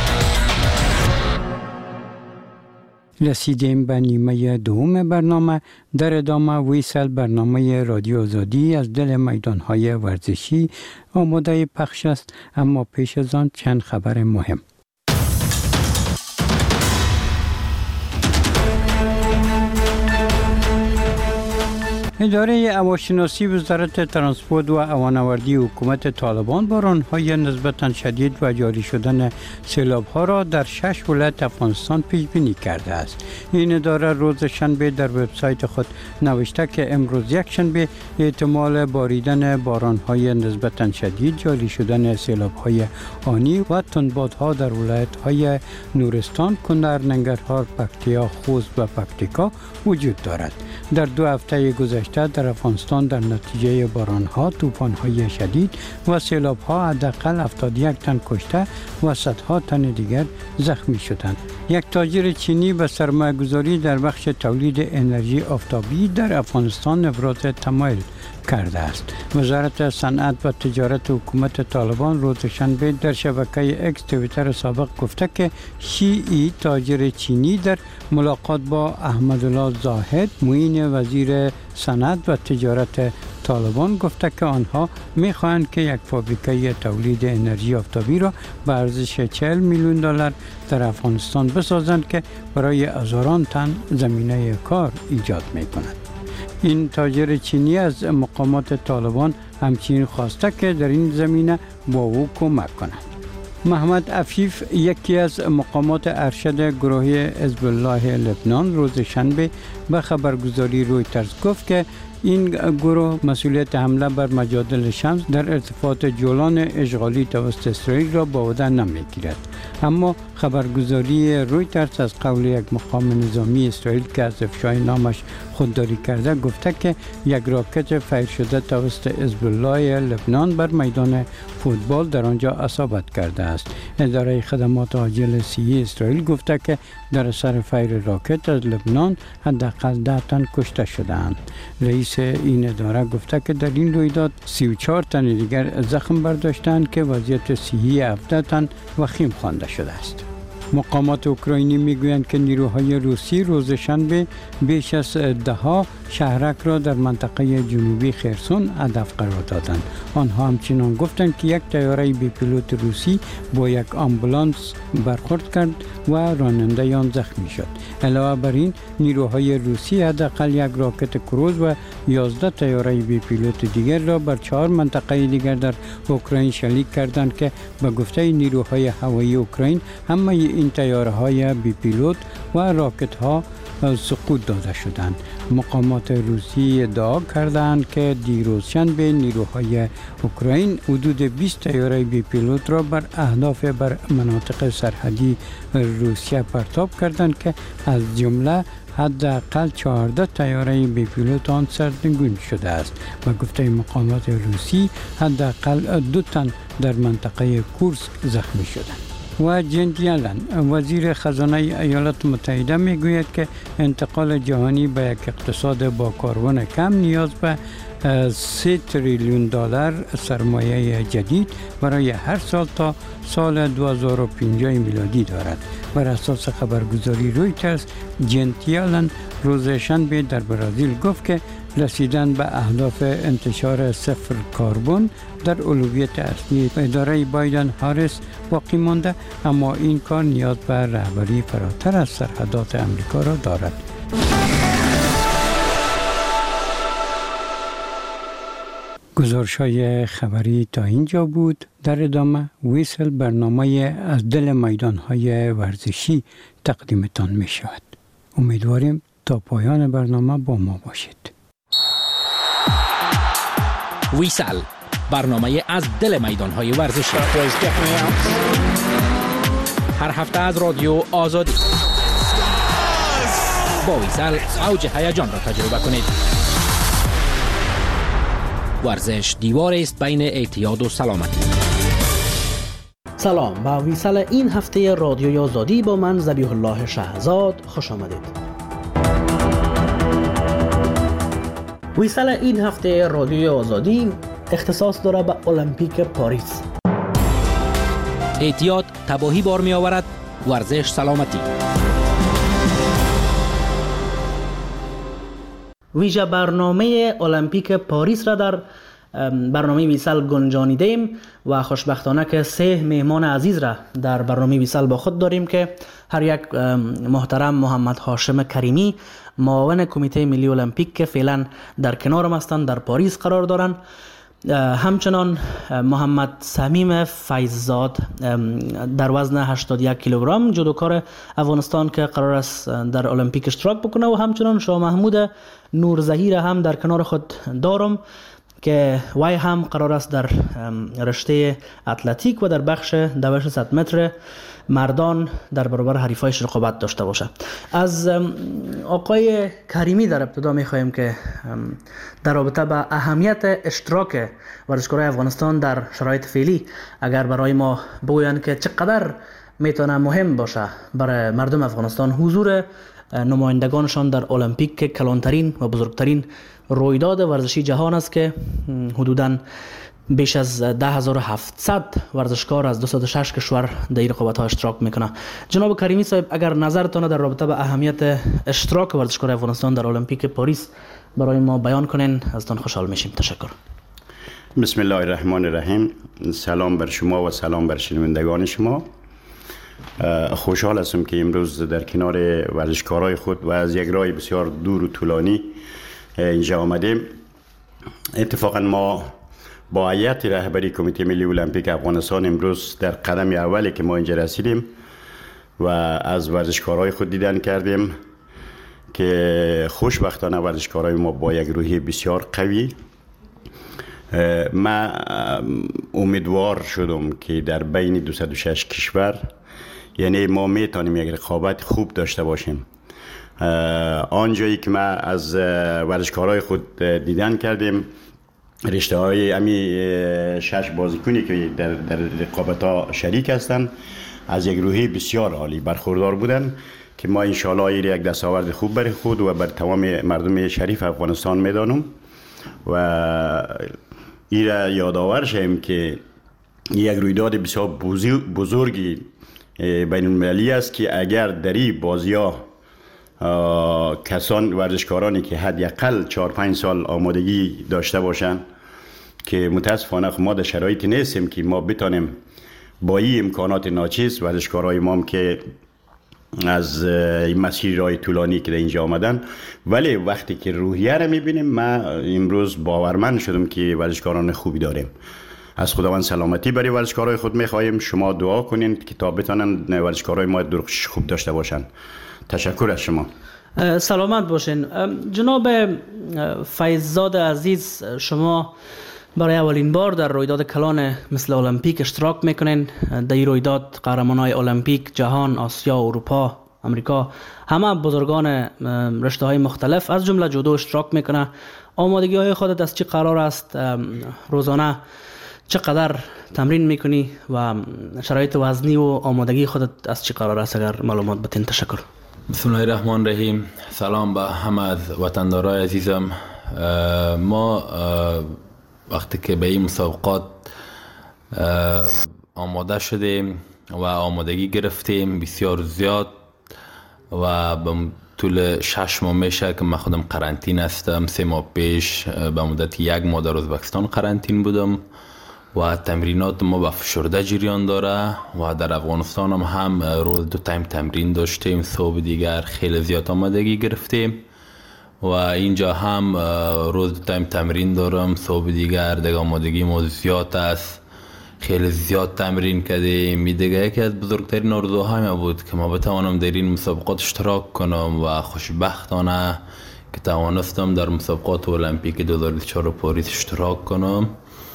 رسیدیم به نیمه دوم برنامه. در ادامه ویسل برنامه رادیو آزادی از دل میدانهای ورزشی آماده پخش است، اما پیش از آن چند خبر مهم. اداره هواشناسی وزارت ترانسپورت و هوانوردی حکومت طالبان باران‌های نسبتاً شدید و جاری شدن سیلاب‌ها را در 6 ولایت افغانستان پیش بینی کرده است. این اداره روز شنبه در وبسایت خود نوشته که امروز یک شنبه احتمال باریدن باران‌های نسبتاً شدید، جاری شدن سیلاب‌های آنی و تندبادها در ولایت‌های نورستان، کندر، ننگرهار، پکتیا، خوست و پکتیکا وجود دارد. در 2 هفته گذشته در افغانستان در نتیجه باران‌ها، طوفان‌های شدید و سیلاب‌ها حداقل 71 تن کشته و صدها تن دیگر زخمی شدند. یک تاجر چینی به سرمایه‌گذاری در بخش تولید انرژی آفتابی در افغانستان ابراز تمایل کرده است. وزارت صنعت و تجارت حکومت طالبان روز شنبه در شبکه اکس توییتر سابق گفته که شیعی تاجر چینی در ملاقات با احمدالله زاهد معین وزیر صنعت و تجارت طالبان گفته که آنها می‌خواهند که یک فابریکه تولید انرژی آفتابی را به ارزش 40 میلیون دلار در افغانستان بسازند که برای هزاران تن زمینه کار ایجاد می‌کند. این تاجر چینی از مقامات طالبان همچنین خواسته که در این زمینه با او کمک کنند. محمد عفیف، یکی از مقامات ارشد گروه حزب الله لبنان، روز شنبه به خبرگزاری رویترز گفت که این گروه مسئولیت حمله بر مجادل شمس در ارتفاعات جولان اشغالی توسط اسرائیل را به عهده نمی‌گیرد. اما خبرگزاری رویترز از قول یک مقام نظامی اسرائیل که از افشای نامش خودداری کرده گفته که یک راکت فیر شده توسط حزب الله لبنان بر میدان فوتبال در آنجا اصابت کرده است. اداره خدمات عاجل صحی اسرائیل گفته که در اثر فیر راکت از لبنان حداقل 10 تن کشته شدند. رئیس این اداره گفته که در این رویداد 34 تن دیگر زخم برداشتند که وضعیت صحی 17 تن وخیم خوانده شده است. مقامات اوکراینی میگویند که نیروهای روسی روز شنبه بیش از 10 شهرک را در منطقه جنوبی خرسون هدف قرار دادند. آنها همچنین گفتند که یک طیاره بی پیلوت روسی با یک آمبولانس برخورد کرد و راننده آن زخمی شد. علاوه بر این نیروهای روسی حداقل یک راکت کروز و 11 طیاره بی پیلوت دیگر را بر 4 منطقه دیگر در اوکراین شلیک کردند که به گفته نیروهای هوایی اوکراین همه این طیاره‌های بی پیلوت و راکت‌ها سقوط داده شدند. مقامات روسی ادعا کردند که دیروز شنبه نیروهای اوکراین حدود 20 طیاره بی پیلوت را بر اهداف بر مناطق سرحدی روسیه پرتاب کردند که از جمله حداقل 14 طیاره بی پیلوت آن سرنگون شده است. به گفته مقامات روسی حداقل 2 تن در منطقه کورسک زخمی شدند. و جنت یلن، وزیر خزانه ایالات متحده، میگوید که انتقال جهانی به یک اقتصاد با کاربن کم نیاز به 3 تریلیون دلار سرمایه جدید برای هر سال تا سال 2050 میلادی دارد. بر اساس خبرگزاری رویترز، جنت یلن روز شنبه در برزیل گفت که رسیدن به اهداف انتشار صفر کربن در اولویت اصلی اداره بایدن هاریس باقی مانده، اما این کار نیاز به رهبری فراتر از سرحدات امریکا را دارد. گزارش‌های خبری تا اینجا بود. در ادامه ویسل برنامه از دل میدان‌های ورزشی تقدیمتان می شود. امیدواریم تا پایان برنامه با ما باشید.
ویسل برنامه از دل میدان‌های ورزشی هر هفته از رادیو آزادی. با ویسل اوج هیجان را تجربه کنید. ورزش دیوار است بین اعتیاد و سلامتی.
سلام، با ویسل این هفته رادیوی آزادی با من ذبیح الله شهزاد خوش آمدید. ویسل این هفته رادیوی آزادی اختصاص داره به المپیک پاریس.
اعتیاد تباهی بار می آورد، ورزش سلامتی.
ویژه برنامه المپیک پاریس را در برنامه ویسل گنجانیدیم و خوشبختانه که 3 مهمان عزیز را در برنامه ویسل با خود داریم که هر یک محترم محمد هاشم کریمی، معاون کمیته ملی المپیک که فعلا در کنارم هستند، در پاریس قرار دارند. همچنان محمد صمیم فیضزاد در وزن 81 کیلوگرم جودوکار افغانستان که قرار است در المپیک اشتراک بکنه و همچنان شاه محمود نورزهی را هم در کنار خود دارم که وی هم قرار است در رشته اتلتیک و در بخش دوش 100 متر مردان در برابر حریفایش رقابت داشته باشه. از آقای کریمی در ابتدا می‌خواهیم که در رابطه با اهمیت اشتراک ورزشکارای افغانستان در شرایط فعلی اگر برای ما بگویند که چقدر میتونه مهم باشه برای مردم افغانستان حضور نمایندگانشان در المپیک که کلانترین و بزرگترین رویداد ورزشی جهان است که حدوداً بیش از 10700 ورزشکار از 206 کشور در این رقابت‌ها اشتراک میکنه. جناب کریمی صاحب، اگر نظرتان در رابطه با اهمیت اشتراک ورزشکار افغانستان در المپیک پاریس برای ما بیان کنین ازتان خوشحال میشیم. تشکر.
بسم الله الرحمن الرحیم. سلام بر شما و سلام بر شنوندگان شما. خوشحال هستم که امروز در کنار ورزشکارای خود و از یک راه بسیار دور و طولانی اینجا آمدیم. اتفاقا ما با هیئت رهبری کمیته ملی المپیک افغانستان امروز در قدم اولی که ما اینجا رسیدیم و از ورزشکارای خود دیدن کردیم که خوشبختانه ورزشکارای ما با یک روحیه بسیار قوی. ما امیدوار شدم که در بین 206 کشور یعنی ما میتونیم یک رقابت خوب داشته باشیم. آنجایی که ما از ورزشکارای خود دیدن کردیم رشته های امی 6 بازیکنی که در رقابت ها شریک هستند از یک روحیه بسیار عالی برخوردار بودن که ما انشاءالله این یک دستاورد خوب برای خود و بر تمام مردم شریف افغانستان میدانم و این را یادآور شیم که یک رویداد بسیار بزرگی بین المللی است که اگر در این بازی ها کسان ورزشکارانی که حداقل 4-5 سال آمادگی داشته باشند که متاسفانه ما در شرایطی نیستیم که ما بتانیم با این امکانات ناچیز ورزشکارای ما که از این مسیر راه طولانی که در اینجا آمدن، ولی وقتی که روحیه را میبینیم ما امروز باورمند شدم که ورزشکاران خوبی داریم. از خداوند سلامتی برای ورزشکارای خود میخواهیم. شما دعا کنین که تا بتانن ورزشکارای ما درخشش خوب داشته باشن. تشکر از شما.
سلامت باشین. جناب فیضزاد عزیز، شما برای اولین بار در رویداد کلان مثل المپیک اشتراک میکنین. در این رویداد قهرمانای المپیک جهان، آسیا، اروپا، امریکا، همه بزرگان رشته های مختلف از جمله جودو اشتراک میکنه. آمادگی های خودت از چی قرار است؟ روزانه چقدر تمرین میکنی و شرایط وزنی و آمادگی خودت از چی قرار است اگر معلومات بتین؟ تشکر.
بسم الله الرحمن الرحیم. سلام به همه از وطندارای عزیزم. ما وقتی که به این مسابقات آماده شدیم و آمادگی گرفتیم بسیار زیاد و به طول 6 ماه میشه که من خودم قرنطین هستم. 3 ماه پیش به مدت 1 ماه در ازبکستان قرنطین بودم و تمرینات ما به فشرده جریان داره و در افغانستان هم روز 2 تایم تمرین داشتیم. صبح دیگر خیلی زیاد آمادگی گرفتیم و اینجا هم روز تایم تمرین دارم. صبح دیگه آمادگی ما زیاد است، خیلی زیاد تمرین کردیم. دیگه یکی از بزرگترین آرزوهایم بود که ما بتوانم در این مسابقات اشتراک کنم و خوشبختانه که توانستم در مسابقات المپیک 2024 پاریس اشتراک کنم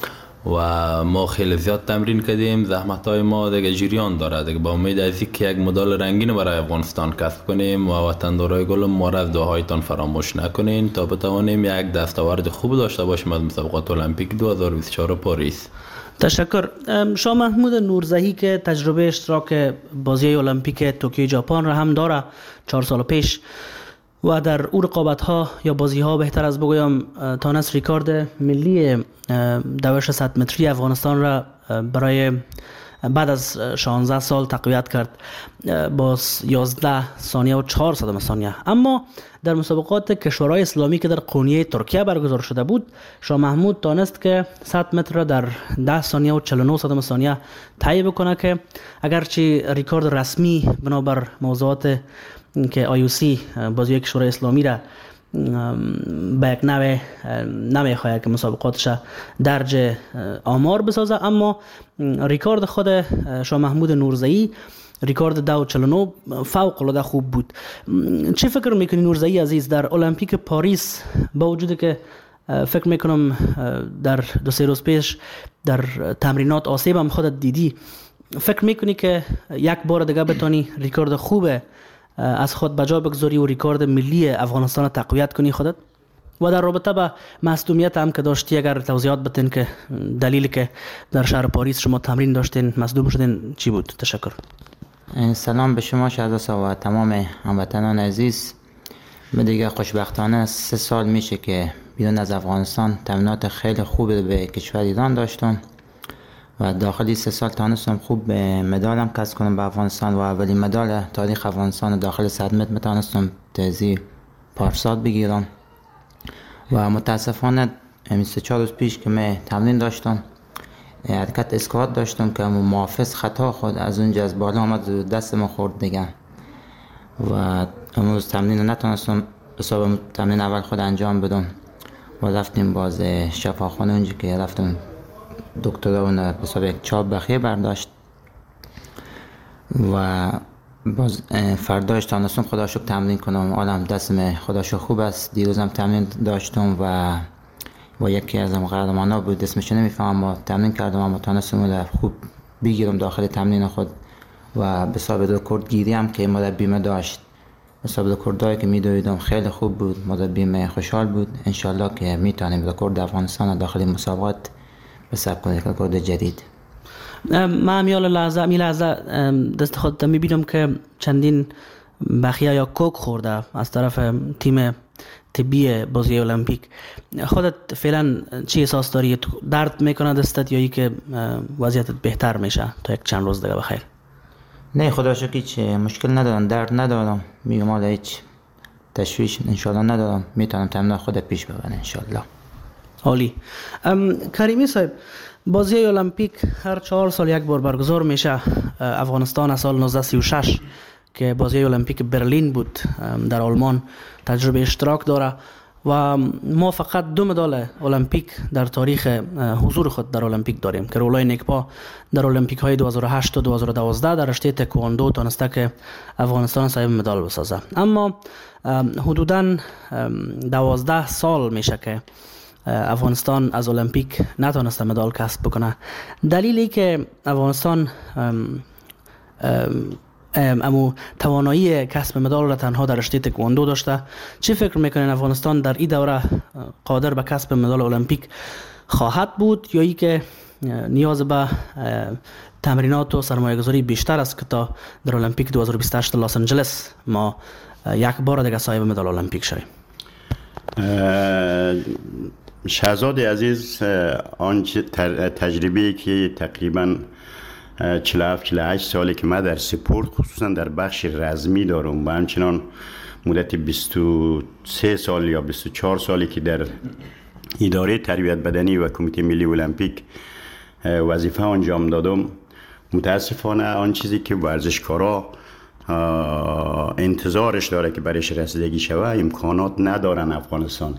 و ما خیلی زیاد تمرین کردیم. زحمت‌های ما دیگه جریان داره دیگه، با امید از اینکه یک مدال رنگین برای افغانستان کسب کنیم و وطندارای گلم ما را از دعایتان فراموش نکنین تا بتوانیم یک دستاورد خوب داشته باشیم از مسابقات المپیک 2024 پاریس.
تشکر. شاه محمود نورزهی که تجربه اشتراک بازی المپیک توکیو ژاپن را هم داره 4 سال پیش و در او رقابت ها یا بازی ها بهتر از بگویم تانست ریکارد ملی دوش 100 متری افغانستان را برای بعد از 16 سال تقویت کرد با 11 ثانیه و 400 ثانیه. اما در مسابقات کشورهای اسلامی که در قونیه ترکیه برگزار شده بود، شاه محمود تانست که 100 متر را در 10 ثانیه و 49 ثانیه طی بکنه که اگرچه ریکارد رسمی بنابر موضوعات که IOC بازی کشورهای اسلامی را به یک نوع نمیخواهد که مسابقاتش درج آمار بسازه، اما ریکارد خود شاه محمود نورزهی ریکارد 2:49 فوق العاده خوب بود. چه فکر میکنی نورزهی عزیز در المپیک پاریس با وجودی که فکر میکنم در 2-3 روز پیش در تمرینات آسیب هم خودت دیدی، فکر میکنی که یک بار دیگه بتونی ریکارد خوب از خود بجا بگذاری و ریکارد ملی افغانستان تقویت کنی خودت؟ و در رابطه با مصدومیت هم که داشتی اگر توضیحات بتین که دلیلی که در شهر پاریس شما تمرین داشتین مصدوم شدین چی بود؟ تشکر.
سلام به شما شهزاده و تمام هموطنان عزیز. من دیگه خوشبختانه 3 سال میشه که بیرون از افغانستان تمرینات خیلی خوب به کشور ایران داشتم و داخل 3 سال تانستم خوب مدالم کسب کنم به افغانستان و اولین مدال تاریخ افغانستان داخل 100 متر تانستم تازی پارسال بگیرم و متاسفانه 4 روز پیش که من تمرین داشتم حرکت اسکوات داشتم که محافظ خطا خود از اونجا از بالا آمد دست ما خورد دیگه و امروز تمرین نتونستم حساب تمرین اول خود انجام بدم و رفتیم باز شفاخانه اونجا که رفتم دکتر اون حساب یک چاپ بخیه برداشت و باز فرداش تانستم خدا شکر تمرین کنم. حالم دستم خدا شکر خوب است. دیروزم تمرین داشتم و یکی از قهرمانا بود اسمش نمیفهمم اما تمرین کردم اما تانستم خوب بگیرم داخل تمرین خود و به حساب رکورد گیری هم که مربیم داشت حساب رکوردایی که میدویدم خیلی خوب بود. مربیم خوشحال بود. انشالله که میتونیم رکورد افغانستان داخل مسابقات به ثبت کنیم رکورد جدید.
من میال لحظه دست خودت میبینم که چندین بخیه یا کوک خورده از طرف تیم طبی بازی المپیک. خودت فعلا چی احساس داری؟ درد میکنه دستت یا ای که وضعیتت بهتر میشه تا یک چند روز دیگه بخیر؟
نه خدا شکر هیچ مشکل ندارم، درد ندارم، میگم حالا هیچ تشویش انشالله ندارم، میتونم تمرین خود پیش ببرم انشالله.
عالی. کریمی صاحب، بازی المپیک هر 4 سال یک بار برگزار میشه. افغانستان از سال 1936 که بازی المپیک برلین بود در آلمان تجربه اشتراک داره و ما فقط 2 مدال المپیک در تاریخ حضور خود در المپیک داریم که رولای نیکپا در المپیک های 2008 و 2012 در رشته تکواندو تونسته که افغانستان صاحب مدال بسازه. اما حدوداً 12 سال میشه که افغانستان از المپیک نتونسته مدال کسب بکنه. دلیلی که افغانستان امو توانایی کسب مدال را تنها در رشته تکواندو داشته، چی فکر میکنین افغانستان در این دوره قادر به کسب مدال المپیک خواهد بود یا ای که نیاز به تمرینات و سرمایه گذاری بیشتر است که تا در المپیک 2028 لس آنجلس ما یک بار دیگه صاحب مدال المپیک شویم؟
شهزاده عزیز، آن تجربه‌ای که تقریباً 47-48 سالی که من در سپورت خصوصا در بخش رزمی دارم و همچنان مدت 23 سال یا 24 سالی که در اداره تربیت بدنی و کمیته ملی المپیک وظیفه انجام دادم، متاسفانه آن چیزی که ورزشکارا انتظارش داره که برایش رسیدگی شوه، امکانات ندارن افغانستان.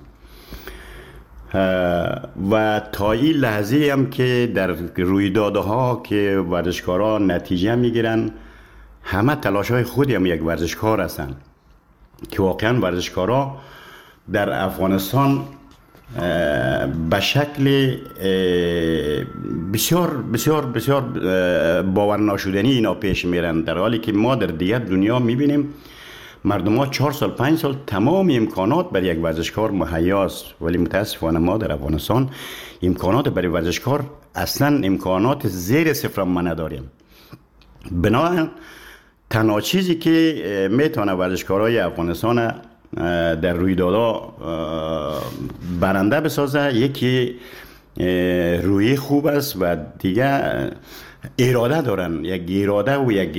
و تا این لحظه هم که در رویدادها که ورزشکارا نتیجه میگیرن، همه تلاش های خودی هم یک ورزشکار هستن که واقعا ورزشکارا در افغانستان به شکل بسیار بسیار بسیار باور ناشدنی اینا پیش میرن، در حالی که ما در دیگر دنیا میبینیم مردم ها 4 سال 5 سال تمام امکانات برای یک ورزشکار مهیاست، ولی متاسفانه ما در افغانستان امکانات برای ورزشکار اصلا امکانات زیر صفر ما نداریم. بنابراین تنها چیزی که میتونه ورزشکارای افغانستان در رویدادها برنده بسازه، یکی روی خوب است و دیگه اراده دارن، یک اراده و یک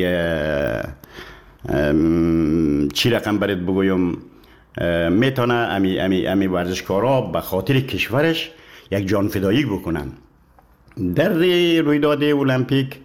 چی رقم برات بگویم، میتونه امی ورزشکارا به خاطر کشورش یک جان فدایی بکنن. در رویداد المپیک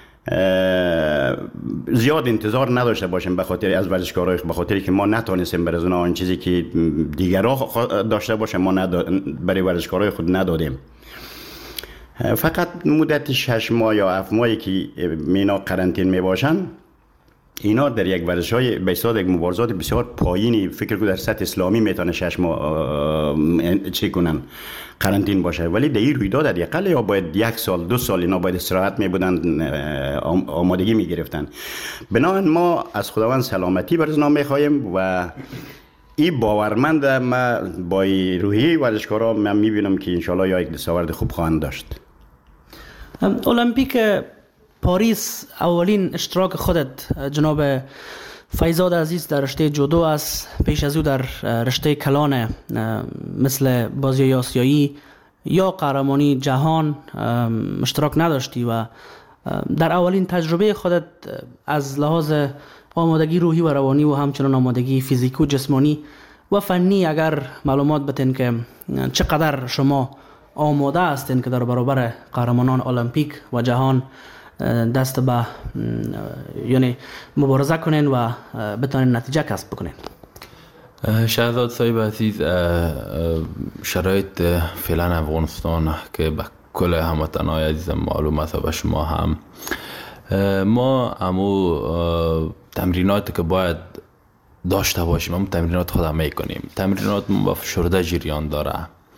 زیاد انتظار نداشته باشیم به خاطر از ورزشکارای، به خاطر که ما نتونستیم برای اونا این چیزی که دیگرها داشته باشه ما برای ورزشکارای خود ندادیم. فقط مدت 6 ماه یا 7 ماهی که مینا قرنطین می باشن، اینا در یک ورزش‌های به حساب یک مبارزات بسیار پایینی، فکر کنم در سطح اسلامی میتونه 6 ماه چی کنن قرنطین باشه، ولی در این رویداد حداقل یا باید 1 سال 2 سال اینا باید استراحت میبودن، آمادگی میگرفتن. بنابراین ما از خداوند سلامتی برای اونا میخوایم و این باورمند ما با روحیه ورزشکارا من میبینم که انشالله یا یک دستاورد خوب خواهند داشت.
المپیک پاریس اولین اشتراک خودت جناب فیضاد عزیز در رشته جودو است، پیش از او در رشته کلان مثل بازی آسیایی یا قهرمانی جهان اشتراک نداشتی و در اولین تجربه خودت از لحاظ آمادگی روحی و روانی و همچنان آمادگی فیزیکی و جسمانی و فنی اگر معلومات بتین که چقدر شما آماده هستین که در برابر قهرمانان المپیک و جهان دست به یعنی مبارزه کنین و بتونین نتیجه کسب بکنین.
شهزاد صاحب عزیز، شرایط فعلا افغانستان که به کل هموطنان عزیز معلوم است و به شما هم، ما امو تمرینات که باید داشته باشیم همون تمرینات خودم میکنیم. تمرینات ما با فشرده جریان داره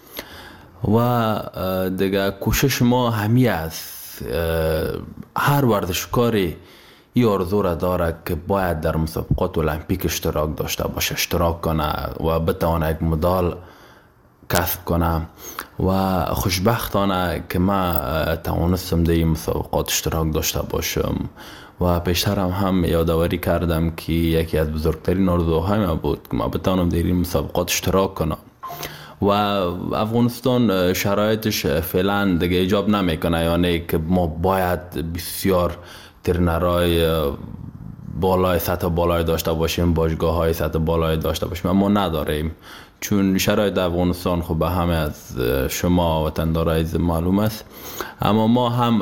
و دیگه کوشش ما همی است هر ورزشکاری این آرزو را داره که باید در مسابقات المپیک اشتراک داشته باشه، اشتراک کنه و بتونه یک مدال کسب کنه و خوشبختانه که ما توانستم در این مسابقات اشتراک داشته باشم و پیشتر هم یادآوری کردم که یکی از بزرگترین آرزوهای ما بود که ما بتونم در این مسابقات اشتراک کنم و افغانستان شرایطش فعلا دیگه ایجاب نمیکنه، یعنی که ما باید بسیار ترنرهای بالای سطح بالای داشته باشیم، باشگاه های سطح بالای داشته باشیم، اما نداریم چون شرایط ذهن خب به همه از شما وطندارای معلوم است. اما ما هم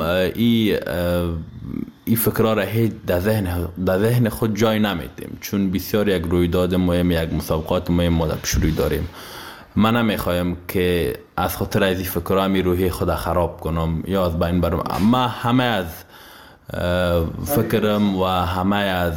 این فکرها را هیچ در ذهن خود جای نمیدیم چون بسیار یک رویداد مهم، یک مسابقات مهم ما در پیش روی داریم. من نمیخوایم که از خاطر از این فکرها می روحی خود خراب کنم یا از بین برم. ما همه از فکرم و همه از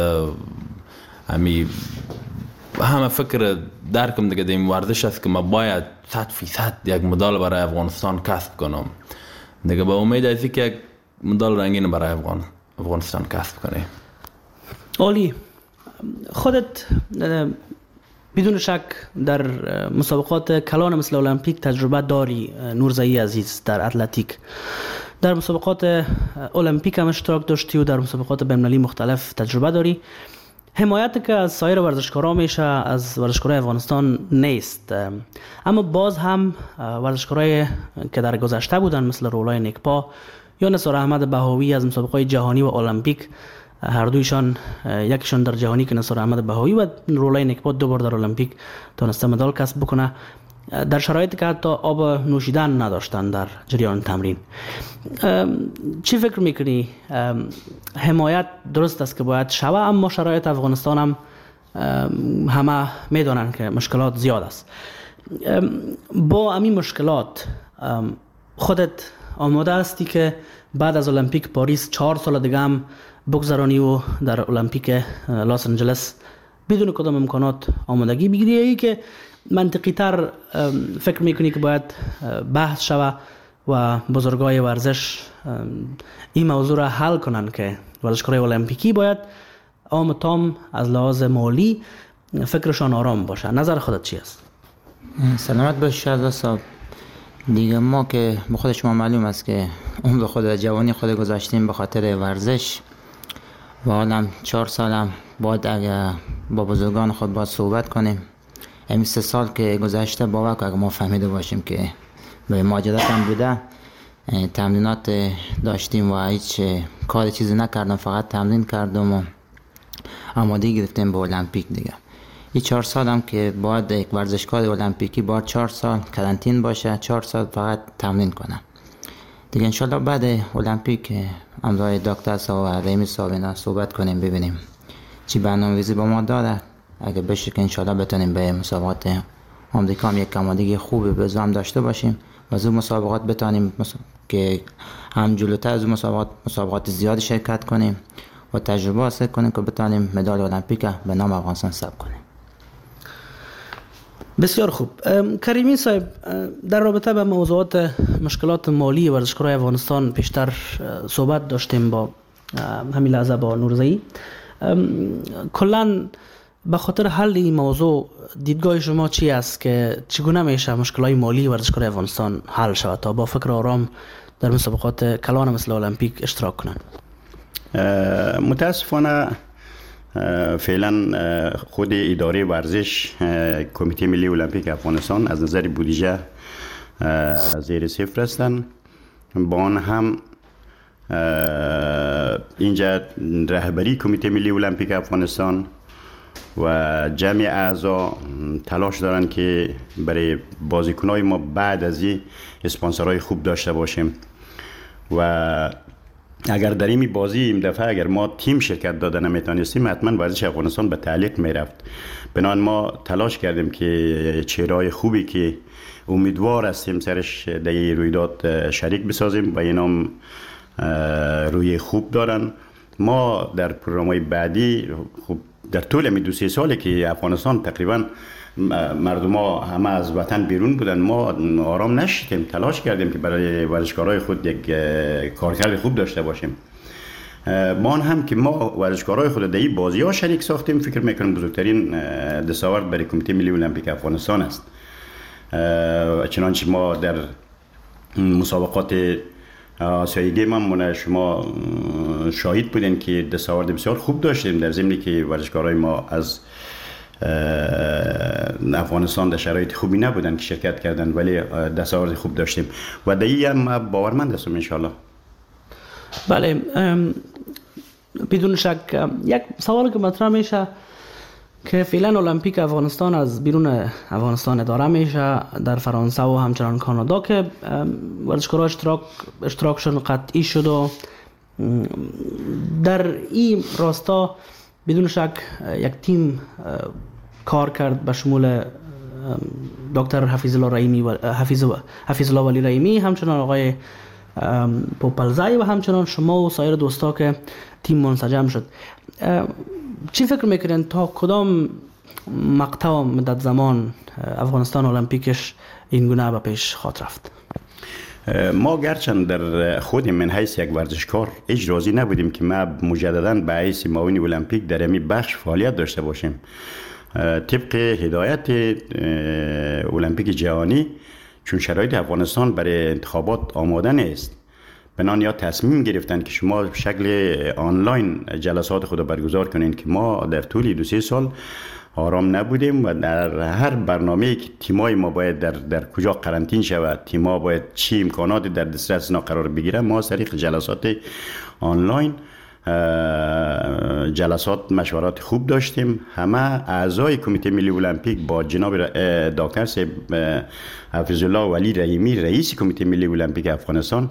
همه فکر درکم دیگه این ورزش است که ما باید 100% یک مدال برای افغانستان کسب کنم دیگه، با امید از اینکه یک مدال رنگین برای افغانستان کسب کنه.
عالی. خودت بدون شک در مسابقات کلان مثل المپیک تجربه داری. نورزایی عزیز در اتلتیک در مسابقات المپیک هم اشتراک داشتی و در مسابقات بین‌المللی مختلف تجربه داری. حمایت که از سایر ورزشکاران میشه از ورزشکارای افغانستان نیست، اما باز هم ورزشکارای که در گذشته بودن مثل رولای نیکپا یا نثار احمد بهاوی از مسابقات جهانی و المپیک، هر دویشان، یکیشان در جهانی که نثار احمد بهاوی و رولای نیکپا 2 بار در المپیک تونسته مدال کسب بکنه، در شرایطی که حتی آب نوشیدن نداشتن در جریان تمرین. چی فکر میکنی؟ حمایت درست است که باید شوه، اما شرایط افغانستان هم همه میدونن که مشکلات زیاد است. با همین مشکلات خودت آماده هستی که بعد از المپیک پاریس 4 سال دیگه هم بگذرانی و در المپیک لس آنجلس بدون کدام امکانات آمادگی بگیری، یا ای که منطقی تر فکر میکنی که باید بحث شوه و بزرگای ورزش این موضوع را حل کنن که ورزشکارای المپیکی باید تام از لحاظ مالی فکرشان آرام باشه؟ نظر خودت چی است؟
سلامت باش شهزاد صاحب. دیگه ما که به خود شما معلوم است که عمر خود جوانی خود گذاشتیم به خاطر ورزش و حالا 4 سالم باید اگر با بزرگان خود باید صحبت کنیم. همین 3 سال که گذشته باور که اگر ما فهمیده باشیم که به ماجرات هم بوده، تمرینات داشتیم و هیچ کار چیزی نکردم، فقط تمرین کردم و آمادگی گرفتیم به المپیک. دیگه این 4 سال هم که باید یک ورزشکار المپیکی باید 4 سال کرانتین باشه، 4 سال فقط تمرین کنه. دیگه انشالله بعد المپیک همراه دکتر صاحب و رحیمی صاحب اینا صحبت کنیم، ببینیم چی برنامه‌ریزی با ما داره. اگه بشه که انشالله بتونیم به مسابقات آمریکا هم یک آمادگی خوبی به زم داشته باشیم و از اون مسابقات بتونیم که هم جلوتر از اون مسابقات زیاد شرکت کنیم و تجربه حاصل کنیم که بتونیم مدال المپیک به نام افغانستان ثبت کنیم.
بسیار خوب. کریمی صاحب، در رابطه با موضوعات مشکلات مالی ورزشکارای افغانستان پیشتر صحبت داشتیم با همین لحظه با نورزئی. کلاً به خاطر حل این موضوع دیدگاه شما چی است که چگونه میشه مشکلات مالی ورزشکارای افغانستان حل شود تا با فکر آرام در مسابقات کلان مثل المپیک اشتراک کنند؟
متاسفانه فعلا خود اداره ورزش کمیته ملی المپیک افغانستان از نظر بودجه زیر صفر هستند. با آن هم اینجا رهبری کمیته ملی المپیک افغانستان و جمع اعضا تلاش دارن که برای بازیکنای ما بعد از این اسپانسرهای خوب داشته باشیم و اگر در این بازی این دفعه اگر ما تیم شرکت داده نمیتونستیم حتما ورزش افغانستان به تعلیق میرفت. بنابراین ما تلاش کردیم که چهره‌های خوبی که امیدوار هستیم سرش در این رویداد شریک بسازیم و اینام روی خوب دارن. ما در پروگرام‌های بعدی خوب در طول می 2-3 سالی که افغانستان تقریبا مردم ها همه از وطن بیرون بودن، ما آرام نشدیم، تلاش کردیم که برای ورزشکارای خود یک کارکرد خوب داشته باشیم. ما هم که ما ورزشکارای خود در این بازی ها شریک ساختیم، فکر میکنم بزرگترین دستاورد برای کمیته ملی المپیک افغانستان است. چنانچه ما در مسابقات آسیایی گیم هم شما شاهد بودین که دستاورد بسیار خوب داشتیم، در ضمنی که ورزشکارای ما از افغانستان در شرایط خوبی نبودن که شرکت کردن، ولی دستاورد خوب داشتیم و در این هم باورمند هستم انشالله.
بله، بدون شک یک سوال که مطرح میشه که فعلا المپیک افغانستان از بیرون افغانستان اداره میشه، در فرانسه و همچنان کانادا که ورزشکارا اشتراکشون قطعی شد و در این راستا بدون شک یک تیم کار کرد به شمول دکتر حفیظ الله ولی رحیمی، همچنان آقای پوپلزای و همچنان شما و سایر دوستا که تیم منسجم شد. چی فکر میکنین تا کدام مقطع مدت زمان افغانستان المپیکش این گونه به پیش خواهد رفت؟
ما گرچند در خود من حیث یک ورزشکار هیچ راضی نبودیم که ما مجددا به حیث معاون المپیک در این بخش فعالیت داشته باشیم. طبق هدایت المپیک جهانی، چون شرایط افغانستان برای انتخابات آماده نیست، بنان یا تصمیم گرفتن که شما به شکل آنلاین جلسات خود برگزار کنین که ما در طول 2-3 سال آرام نبودیم و در هر برنامه‌ای که تیمای ما باید در کجا قرنطین شود، تیم‌ها باید چی امکاناتی در دسترس اینا قرار بگیره، ما طریق جلسات آنلاین جلسات مشورات خوب داشتیم. همه اعضای کمیته ملی المپیک با جناب دکتر صاحب حفظ الله ولی رحیمی رئیس کمیته ملی المپیک افغانستان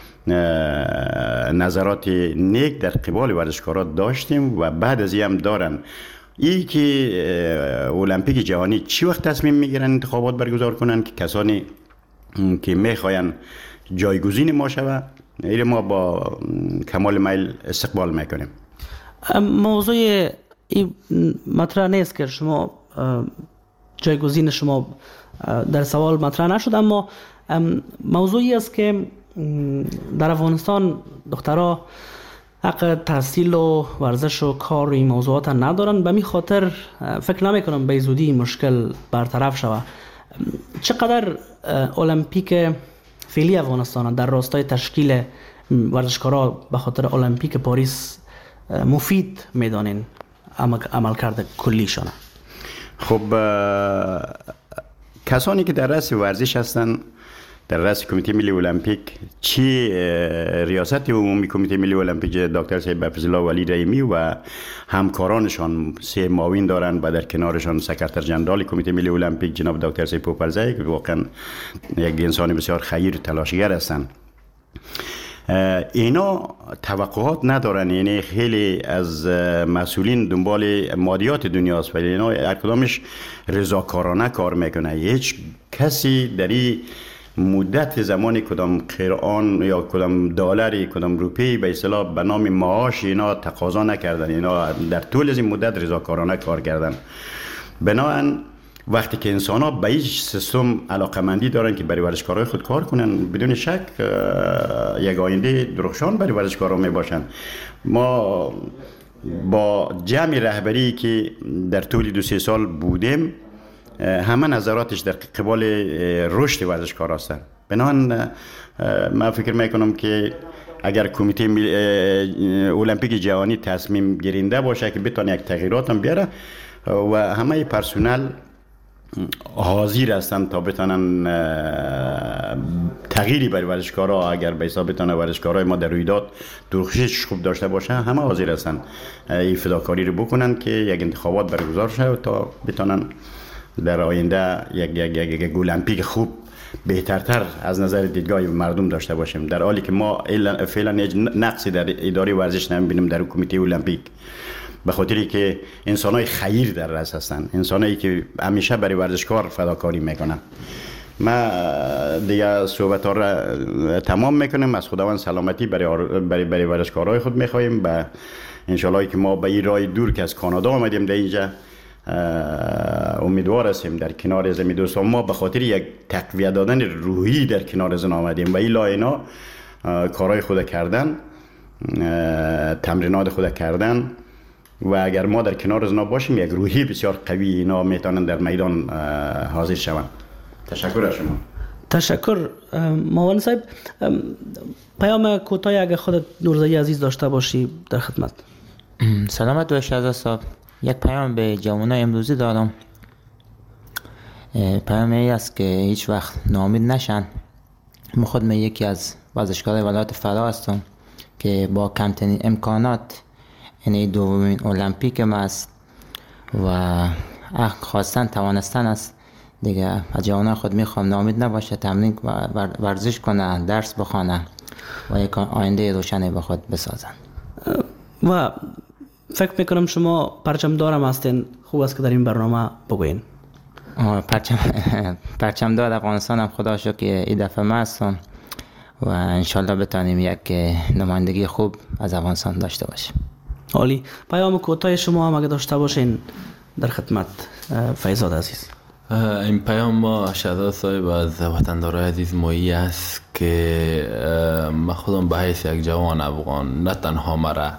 نظرات نیک در قبال ورزشکاران داشتیم و بعد از این هم دارن. ای که المپیک جهانی چی وقت تصمیم میگیرن انتخابات برگزار کنن که کسانی که میخواین جایگزین ما شود، این ما با کمال میل استقبال میکنیم.
موضوع این مطرح نیست که شما جایگزین شما در سوال مطرح نشد، اما موضوعی است که در افغانستان دخترها حق تحصیل و ورزش و کار و این موضوعات ندارن. به می خاطر فکر نمی کنم به زودی مشکل برطرف شود. چقدر المپیک فعلی افغانستان در راستای تشکیل ورزشکارا به خاطر المپیک پاریس مفید میدانین عملکرد کلیشان؟
خب کسانی که در رأس ورزش هستند، در رأس کمیته ملی المپیک، چی ریاست عمومی کمیته ملی المپیک دکتر صاحب حفظ الله ولی رحیمی و همکارانشان 3 معاون دارند و در کنارشان سکرتر جنرال کمیته ملی المپیک جناب دکتر صاحب پوپلزی که واقعا یک انسان بسیار خیر و تلاشگر هستند. اینا توقعات ندارن، یعنی خیلی از مسئولین دنبال مادیات دنیاست ولی اینا هر کدامش رضاکارانه کار میکنه. هیچ کسی در این مدت زمانی کدام قرآن یا کدام دلاری کدام روپی به اصطلاح به نام معاش اینا تقاضا نکردن. اینا در طول از این مدت رضاکارانه کار کردن. بنابراین وقتی که انسان ها به هیچ سیستم علاقمندی دارن که برای ورزشکارای خود کار کنن، بدون شک یک آینده درخشان برای ورزشکارا می باشن. ما با جمع رهبری که در طول 2-3 سال بودیم همه نظراتش در قبال رشد ورزشکار هستند. بنابراین من فکر میکنم که اگر کمیته المپیک جهانی تصمیم گیرنده باشه که بتونه یک تغییرات هم بیاره و همه پرسنل حاضر هستند تا بتونن تغییری برای ورزشکارا، اگر به حساب بتونه ورزشکارای ما در رویداد درخشش خوب داشته باشه، همه حاضر هستند این فداکاری رو بکنن که یک انتخابات برگزار شه تا بتونن در آینده یک المپیک خوب بهترتر از نظر دیدگاه مردم داشته باشیم، در حالی که ما فعلا هیچ نقصی در اداره ورزش نمیبینیم در کمیته المپیک، به خاطری که انسانای خیر در رأس هستن، انسانایی که همیشه برای ورزشکار فداکاری میکنن. ما دیگه صحبت ها را تمام میکنیم. از خداوند سلامتی برای ورزشکارای خود میخواهیم و انشالله که ما به این راه دور که از کانادا آمدیم در اینجا امیدوار هستیم در کنار از دوستان ما به خاطر یک تقویت دادن روحی در کنار از آمدیم و اینا اینا کارهای خود کردن، تمرینات خود کردن و اگر ما در کنار از اینا باشیم یک روحی بسیار قوی اینا میتونن در میدان حاضر شوند. تشکر از شما.
تشکر معاون صاحب. پیام کوتاه اگر خودت نورزایی عزیز داشته باشی در خدمت.
سلامت باش شهزاد صاحب. یک پیام به جوانای امروزی دارم. پیام ای است که هیچ وقت ناامید نشن. من خودم یکی از ورزشکارای ولایت فرا هستم که با کمترین امکانات یعنی دومین المپیک ما است و خواستن توانستن است. دیگه از جوانای خود میخوام ناامید نباشه، تمرین ورزش کنه، درس بخونه و یک آینده روشنی به خود بسازن.
و فکر میکنم شما پرچم دارم هستین، خوب است که در این برنامه بگوین.
پرچم دار افغانستان هم خدا شکر که این دفعه ما هستم و انشالله بتانیم یک نمایندگی خوب از افغانستان داشته باشیم.
عالی. پیام کوتاه شما هم اگه داشته باشین در خدمت فیضاد عزیز.
این پیام ما شهزاد صاحب از وطندارای عزیز مایی است که من خودم به حیث یک جوان افغان نه تنها مرا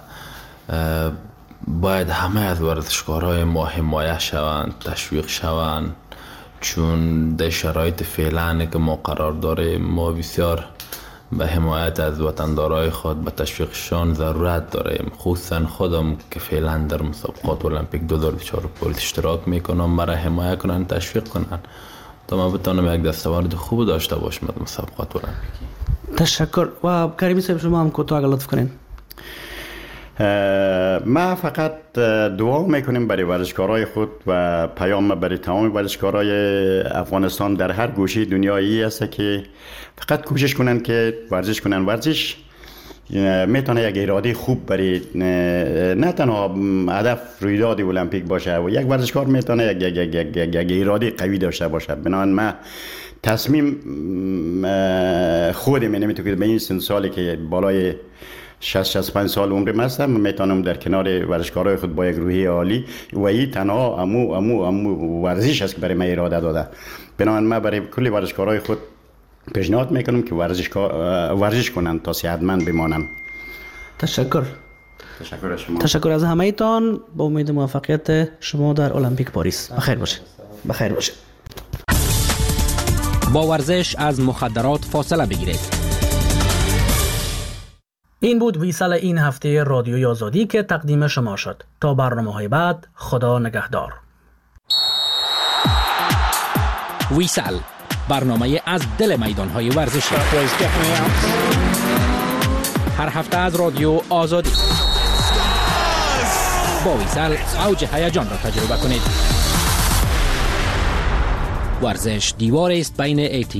باید همه از ورزشکارهای ما حمایت شوند، تشویق شوند، چون در شرایط فعلا که ما قرار داریم ما بسیار به حمایت از وطندارای خود به تشویقشان ضرورت داریم. خصوصا خودم که فعلا در مسابقات المپیک 2024 پاریس اشتراک میکنم، مرا حمایت کنن، تشویق کنن تا ما بتونم یک دستاورد خوب داشته باشم در مسابقات المپیکی.
تشکر. و کریمی صاحب شما هم کوتاه اگر لطف کنین.
ما فقط دعا میکنیم برای ورزشکارای خود و پیام برای تمام ورزشکارای افغانستان در هر گوشه دنیایی است که فقط کوشش کنن که ورزش کنن. ورزش میتونه یک اراده خوب برای نه تنها هدف رویداد المپیک باشه و یک ورزشکار میتونه یک اراده قوی داشته باشه. بنابراین ما تصمیم خودم نمیتونم که به این سن سالی که بالای 65 سال عمرم هستم میتونم در کنار ورزشکارای خود با یک روحیه عالی و این تنها امو ورزش است که برای من اراده داده. بنابراین ما برای کل ورزشکارای خود پیشنهاد میکنم که ورزش کنن تا صحتمند بمانن.
تشکر
از شما.
تشکر از همه تان. با امید موفقیت شما در المپیک پاریس. بخیر باشه. بخیر باشه.
با ورزش از مخدرات فاصله بگیرید.
این بود ویسال این هفته رادیوی آزادی که تقدیم شما شد. تا برنامه‌های بعد، خدا نگهدار.
ویسال، برنامه از دل میدان‌های ورزشی. هر هفته از رادیو آزادی. با ویسال اوج هیجان را تجربه کنید. ورزش دیواری است بین